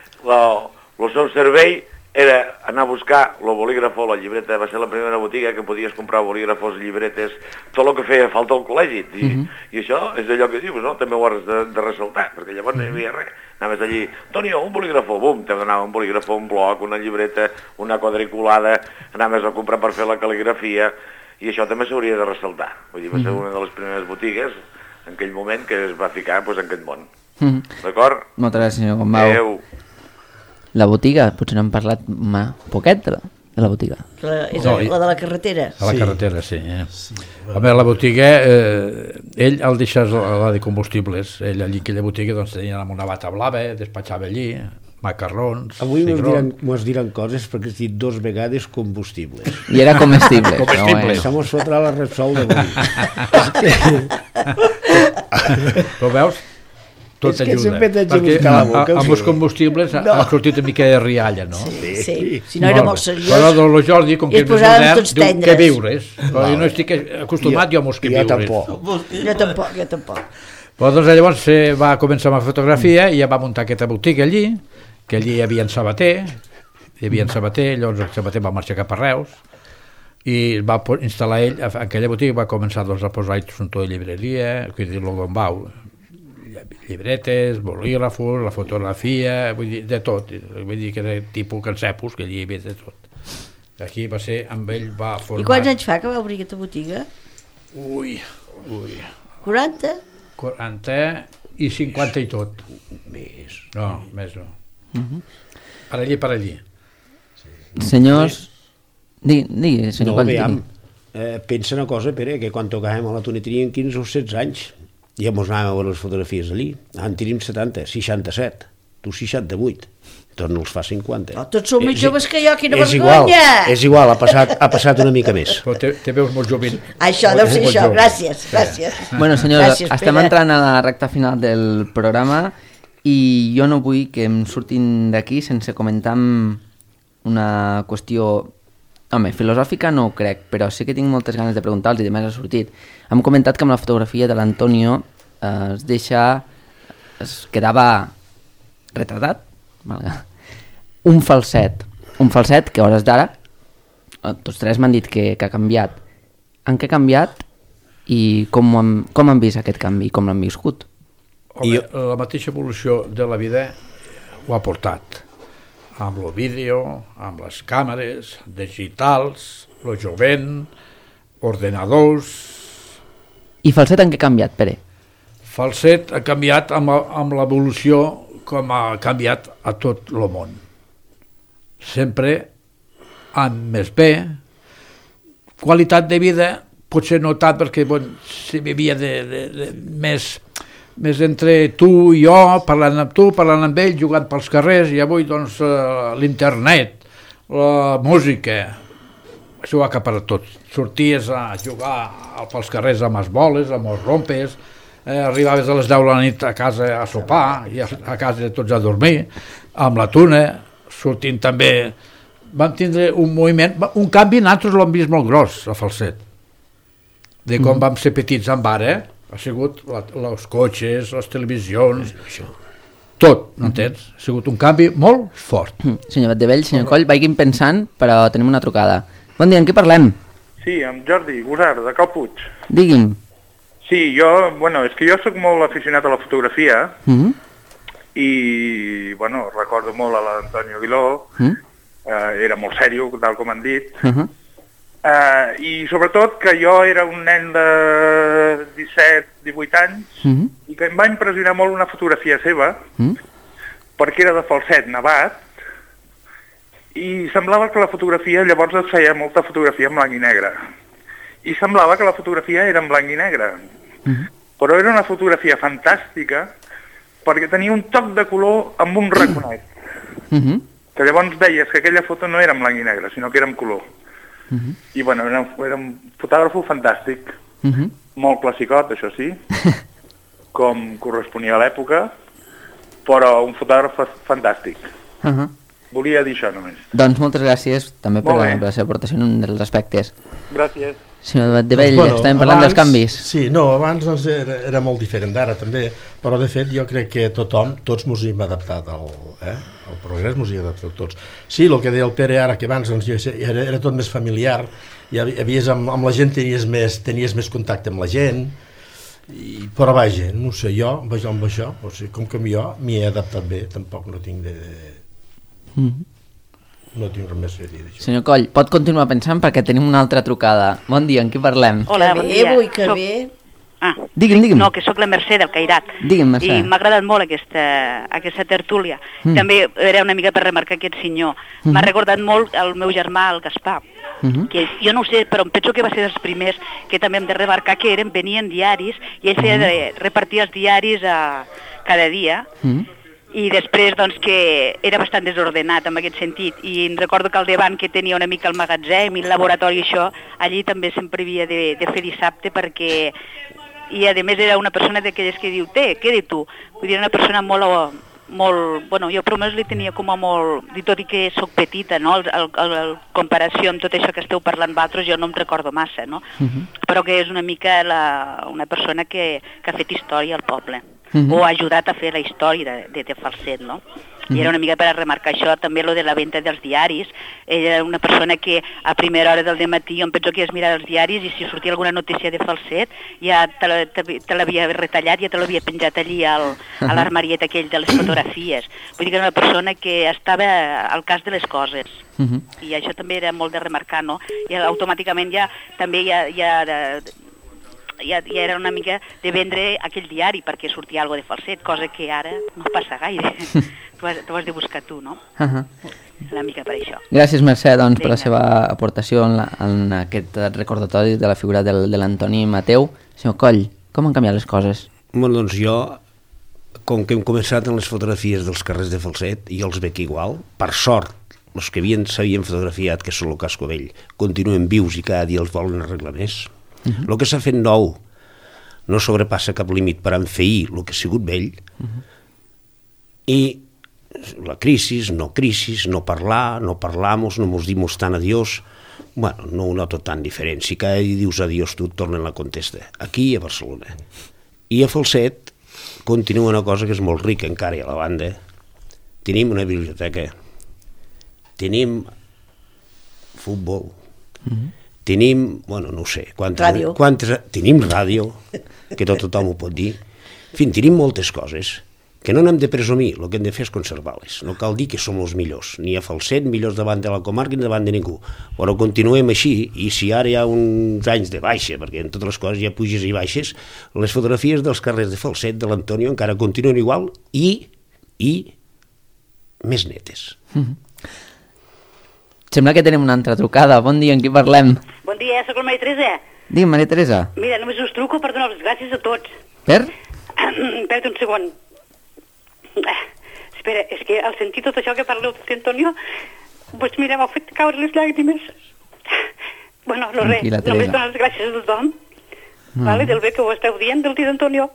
el seu servei era anar a buscar el bolígrafo, la llibreta, va ser la primera botiga que podies comprar bolígrafos, llibretes, tot el que feia falta al col·legi, i, uh-huh. i això és allò que dius, no? També ho has de, de ressaltar, perquè llavors no hi havia res. Anaves allí, Antonio, un bolígrafo, bum, te donava un bolígrafo, un bloc, una llibreta, una quadriculada, anaves a comprar per fer la cal·ligrafia, i això també s'hauria de ressaltar. Vull dir, va ser una de les primeres botigues en aquell moment que es va ficar pues, en aquest món. Uh-huh. D'acord? Moltes gràcies, senyor Gombau. Adéu. La botiga, potser n'hem parlat ma, poquet de la, de la botiga. La, és no, la de la carretera. A la sí. carretera, sí. Eh? sí Home, la botiga, eh, ell al deixar la de combustibles, ell allí aquella botiga doncs tenia una bata blava, despatxava allí, macarrons, avui mos diran, mos diran coses perquè has dit dos vegades combustibles. I era comestible. comestible. Se mos fotrà la Repsol d'avui. Però veus? Tot és que ajuda, sempre t'haig de perquè buscar la boca. Amb els combustibles no. ha sortit una mica de rialla, no? Sí, sí. si no era molt seriós. Però el Jordi, com que és més modern, diu tendres. que viures. Però jo no estic acostumat jo, jo amb els que jo viures. Tampoc. Jo tampoc, jo tampoc. Però doncs llavors eh, va començar amb la fotografia i ja va muntar aquesta botiga allí, que allí hi havia en Sabater, hi havia en Sabater, llavors el Sabater va marxar cap a Reus, i va instal·lar ell, en aquella botiga va començar doncs, a posar un tot de llibreria, que dir lo d'on vau, llibretes, bolígrafos, la fotografia, vull dir, de tot, vull dir que era tipus cancepos, que allí hi havia de tot. Aquí va ser, amb ell va formar... I quants anys fa que va obrir aquesta botiga? Ui, ui... quaranta? quaranta i cinquanta i tot. Més. No, més no. Uh-huh. Per allí, per allí. Senyors... Digui, digui, senyor No, Coll, veiem, digui. eh, pensa una cosa, Pere, que quan tocàvem a la Tuna teníem quinze o setze anys i ja mos anàvem a veure les fotografies allí. En tenim setanta, seixanta-set, tu seixanta-vuit, doncs no els fa cinquanta. Oh, tots sou més És- joves que jo, quina és igual, vergonya! és igual, ha passat, ha passat una mica més. Però te, te veus molt jovent. Això deu ser Molt això, jove. gràcies, gràcies. Bueno, senyors, Gràcies, estem Pere. entrant a la recta final del programa i jo no vull que em surtin d'aquí sense comentar una qüestió... Home, filosòfica no ho crec, però sí que tinc moltes ganes de preguntar-los i de més ha sortit. Hem comentat que amb la fotografia de l'Antonio eh, es deixa... es quedava retratat, valga, un falset. Un falset que a hores d'ara, eh, tots tres m'han dit que, que ha canviat. En què ha canviat i com, ho han, com han vist aquest canvi i com l'han viscut? Home, la mateixa evolució de la vida ho ha portat. Amb el vídeo, amb les càmeres, digitals, el jovent, ordenadors... I falset en què ha canviat, Pere? Falset ha canviat amb, amb l'evolució com ha canviat a tot el món. Sempre amb més bé, qualitat de vida, potser no tant perquè bon, si vivia de, de, de més... més entre tu i jo, parlant amb tu, parlant amb ell, jugant pels carrers, i avui doncs uh, l'internet, la música, això ho ha acaparat tot. Sorties a jugar pels carrers amb les boles, amb els rompes, eh, arribaves a les deu de la nit a casa a sopar, i a, a casa tots a dormir, amb la tuna, sortint també... Vam tindre un moviment, un canvi, nosaltres l'hem vist molt gros, a Falset, de com mm. vam ser petits amb ara, ha sigut els cotxes, les televisions, tot, no entens? Ha sigut un canvi molt fort. Mm. Senyor Batdevell, senyor Coll, vagin pensant, però tenim una trucada. Bon dia, en què parlem? Sí, amb Jordi Gusart, de Cal Puig. Digui'm. Sí, jo, bueno, és que jo sóc molt aficionat a la fotografia Mm-hmm. i, bueno, recordo molt a l'Antonio Aguiló, Mm. eh, era molt sèrio, tal com han dit, Uh-huh. Uh, i sobretot que jo era un nen de disset divuit anys Mm-hmm. i que em va impressionar molt una fotografia seva Mm. perquè era de falset nevat i semblava que la fotografia llavors es feia molta fotografia en blanc i negre i semblava que la fotografia era en blanc i negre Mm-hmm. però era una fotografia fantàstica perquè tenia un toc de color amb un raconet Mm-hmm. que llavors veies que aquella foto no era en blanc i negre sinó que era en color. Mm-hmm. I bueno, era un, era un fotògrafo fantàstic, Mm-hmm. molt classicot, això sí, com corresponia a l'època, però un fotògraf fantàstic. Uh-huh. Volia dir això només. Doncs moltes gràcies també per, Molt bé. per la seva aportació en un dels aspectes. Gràcies. Senyor Batdevell, Doncs, bueno, estàvem parlant abans- dels canvis. Sí, no, abans doncs, era, era molt diferent d'ara també, però de fet jo crec que tothom, tots mos hi hem adaptat al, eh? al progrés, mos hi hem adaptat tots. Sí, el que deia el Pere ara, que abans doncs, jo sé, era, era tot més familiar, i havies, amb, amb la gent tenies més, tenies més contacte amb la gent, i, però vaja, no sé, jo, vaja, amb això, o sigui, com que jo m'hi he adaptat bé, tampoc no tinc de... Mm-hmm. no tinc res més a dir d'això. Senyor Coll, pot continuar pensant perquè tenim una altra trucada. Bon dia, en qui parlem? Hola, que bon bé, dia. avui, que Soc- bé. Ah, Digui'm, digui'm. no, que sóc la Mercè del Cairat. Digui'm, Mercè. I m'ha agradat molt aquesta, aquesta tertúlia. Mm. També era una mica per remarcar aquest senyor. Mhm. M'ha recordat molt el meu germà, el Gaspar, Mhm. que jo no ho sé, però em penso que va ser dels primers que també hem de remarcar que eren, venien diaris i ell feia de repartir els diaris a, cada dia. Mhm. I després doncs, que era bastant desordenat en aquest sentit i em recordo que al davant que tenia una mica el magatzem i el laboratori i això, allí també sempre havia de, de fer dissabte perquè i a més era una persona d'aquelles que diu té, què de tu? Vull dir, una persona molt, molt... Bueno, jo promès li tenia com a molt... Tot i que sóc petita, no? En comparació amb tot això que esteu parlant vosaltres, jo no em recordo massa, no? Uh-huh. Però que és una mica la, una persona que, que ha fet història al poble. Uh-huh. O ha ajudat a fer la història de, de, de Falset, no? I era una mica per a remarcar això, també lo de la venda dels diaris. Ella era una persona que a primera hora del dematí em penso que es mirava els diaris i si sortia alguna notícia de Falset ja te, te, te l'havia retallat, ja te l'havia penjat allí al, a l'armariet aquell de les fotografies. Vull dir que era una persona que estava al cas de les coses. Uh-huh. I això també era molt de remarcar, no? I automàticament ja també ja... ja de, Ja, ja era una mica de vendre aquell diari perquè sortia alguna de Falset, cosa que ara no passa gaire. T'ho has, has de buscar tu, no? Uh-huh. Una mica per això. Gràcies, Mercè, doncs, per la seva aportació en, la, en aquest recordatori de la figura del, de l'Antoni Mateu. Senyor Coll, com han canviat les coses? Bueno, doncs jo, com que hem començat en les fotografies dels carrers de Falset, jo els veig igual. Per sort, els que havien s'havien fotografiat, que són el casco vell, continuen vius i cada dia els volen arreglar més. Uh-huh. El que s'ha fet nou no sobrepassa cap límit per enfeir el que ha sigut vell. Uh-huh. I la crisi, no crisi, no parlar, no parlamos, no mos dimos tan adiós. Bueno, no ho noto tan diferent. Si cada dia dius adiós tu et tornen la contesta. Aquí a Barcelona. I a Falset continua una cosa que és molt rica encara a la banda. Tenim una biblioteca. Tenim futbol. Uh-huh. Tenim, bueno, no ho sé, quantes, ràdio. Quantes, tenim ràdio, que tot tothom ho pot dir. En fi, tenim moltes coses que no n'hem de presumir, el que hem de fer és conservar-les. No cal dir que som els millors, ni a Falset, millors davant de la comarca ni davant de ningú. Però continuem així, i si ara hi ha uns anys de baixa, perquè en totes les coses hi ha puges i baixes, les fotografies dels carrers de Falset, de l'Antonio, encara continuen igual i, i més netes. Mm-hmm. Sembla que tenim una altra trucada. Bon dia, en qui parlem? Bon dia, soc la Maria Teresa. Digue'm, Maria Teresa. Mira, només us truco per donar les gràcies a tots. Per? Espera't un segon. Ah, espera, és que al sentir tot això que parla el Antonio, pues mira, m'ha fet caure les llàgrimes. Bueno, no res, només donar les gràcies a tothom, no. Vale, del bé que ho esteu dient del tio d'Antonio.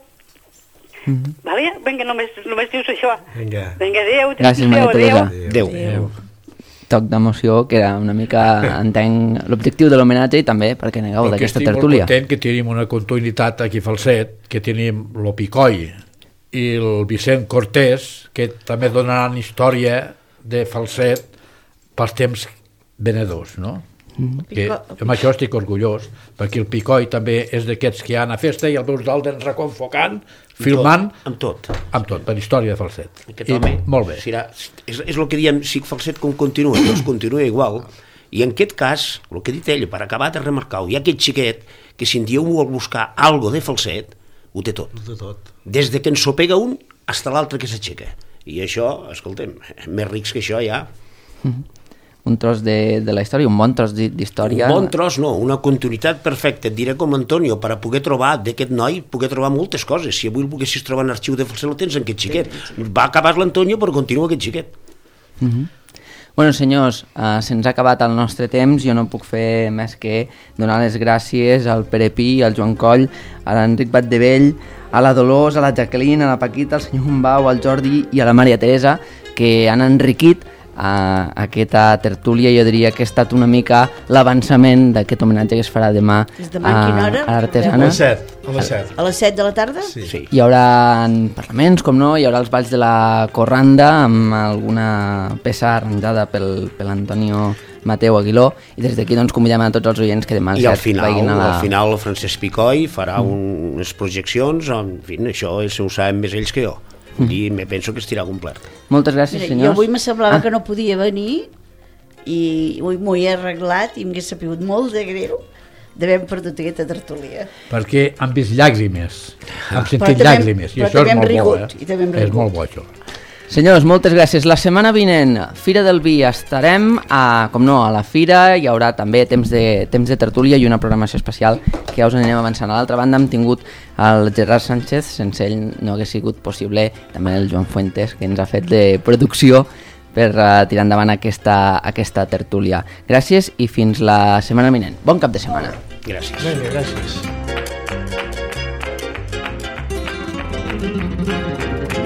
Mm-hmm. Vale? Vinga, només, només dius això. Vinga. Vinga, adéu. Gràcies, Maria Teresa. Adéu. Adéu. Toc d'emoció, que era una mica, entenc, l'objectiu de l'homenatge i també, perquè negueu, d'aquesta tertúlia. Estic molt content que tenim una continuïtat aquí a Falset, que tenim el Picoi i el Vicent Cortés, que també donaran història de Falset pels temps venedors, no? Mm. Que, amb això estic orgullós, perquè el Picoi també és d'aquests que hi ha a festa i el veus d'Alden reconfocant, filmant amb tot, amb tot, per història de Falset. Aquest home, I, molt bé. Serà, és, és el que diem, si Falset com continua, doncs continua igual, i en aquest cas, el que ha dit ell, per acabar de remarcar-ho, hi ha aquest xiquet que si en dieu vol buscar algo de Falset, ho té tot. Ho té tot. Des de que en sopega un fins l'altre que s'aixeca. I això, escoltem, més rics que això ja... Mm-hmm. Un tros de, de la història, un bon tros d'història... Un bon tros, no, una continuïtat perfecta. Et diré com Antonio, per a poder trobar d'aquest noi, poder trobar moltes coses. Si avui el poguessis trobar en arxiu de Falset, el tens en aquest xiquet. Va acabar l'Antonio, però continua aquest xiquet. Mm-hmm. Bueno, senyors, uh, se'ns ha acabat el nostre temps. Jo no puc fer més que donar les gràcies al Pere Pi, al Joan Coll, a l'Enric Batdevell, a la Dolors, a la Jacqueline, a la Paquita, al senyor Humbau, al Jordi i a la Maria Teresa, que han enriquit a aquesta tertúlia. Jo diria que ha estat una mica l'avançament d'aquest homenatge que es farà demà, demà a, a l'artesana. A les set. A les set. A les set de la tarda? Sí. Sí. Hi haurà parlaments, com no, hi haurà els balls de la Corranda amb alguna peça arranjada pel, pel Antonio Mateu Aguiló, i des d'aquí doncs convidem a tots els oients que demà I al final, vagin a la... al final el Francesc Picoi farà mm. unes projeccions, en fi, això ho saben més ells que jo. Mm. I me penso que estirà complert. Moltes gràcies, Mira, senyors. Jo avui me semblava ah. que no podia venir i m'ho he arreglat i m'hagués sapigut molt de greu d'haver perdut aquesta tertúlia. Perquè han vist llàgrimes, han sentit també, llàgrimes, i això és molt rigut, bo, eh? I també hem és rigut. molt bo, això. Senyors, moltes gràcies. La setmana vinent, Fira del Vi, estarem a, com no, a la Fira. Hi haurà també temps de, temps de tertúlia i una programació especial que ja us anirem avançant. A l'altra banda hem tingut el Gerard Sánchez, sense ell no hagués sigut possible, també el Joan Fuentes, que ens ha fet de producció per uh, tirar endavant aquesta, aquesta tertúlia. Gràcies i fins la setmana vinent. Bon cap de setmana. Gràcies. Vinga, gràcies.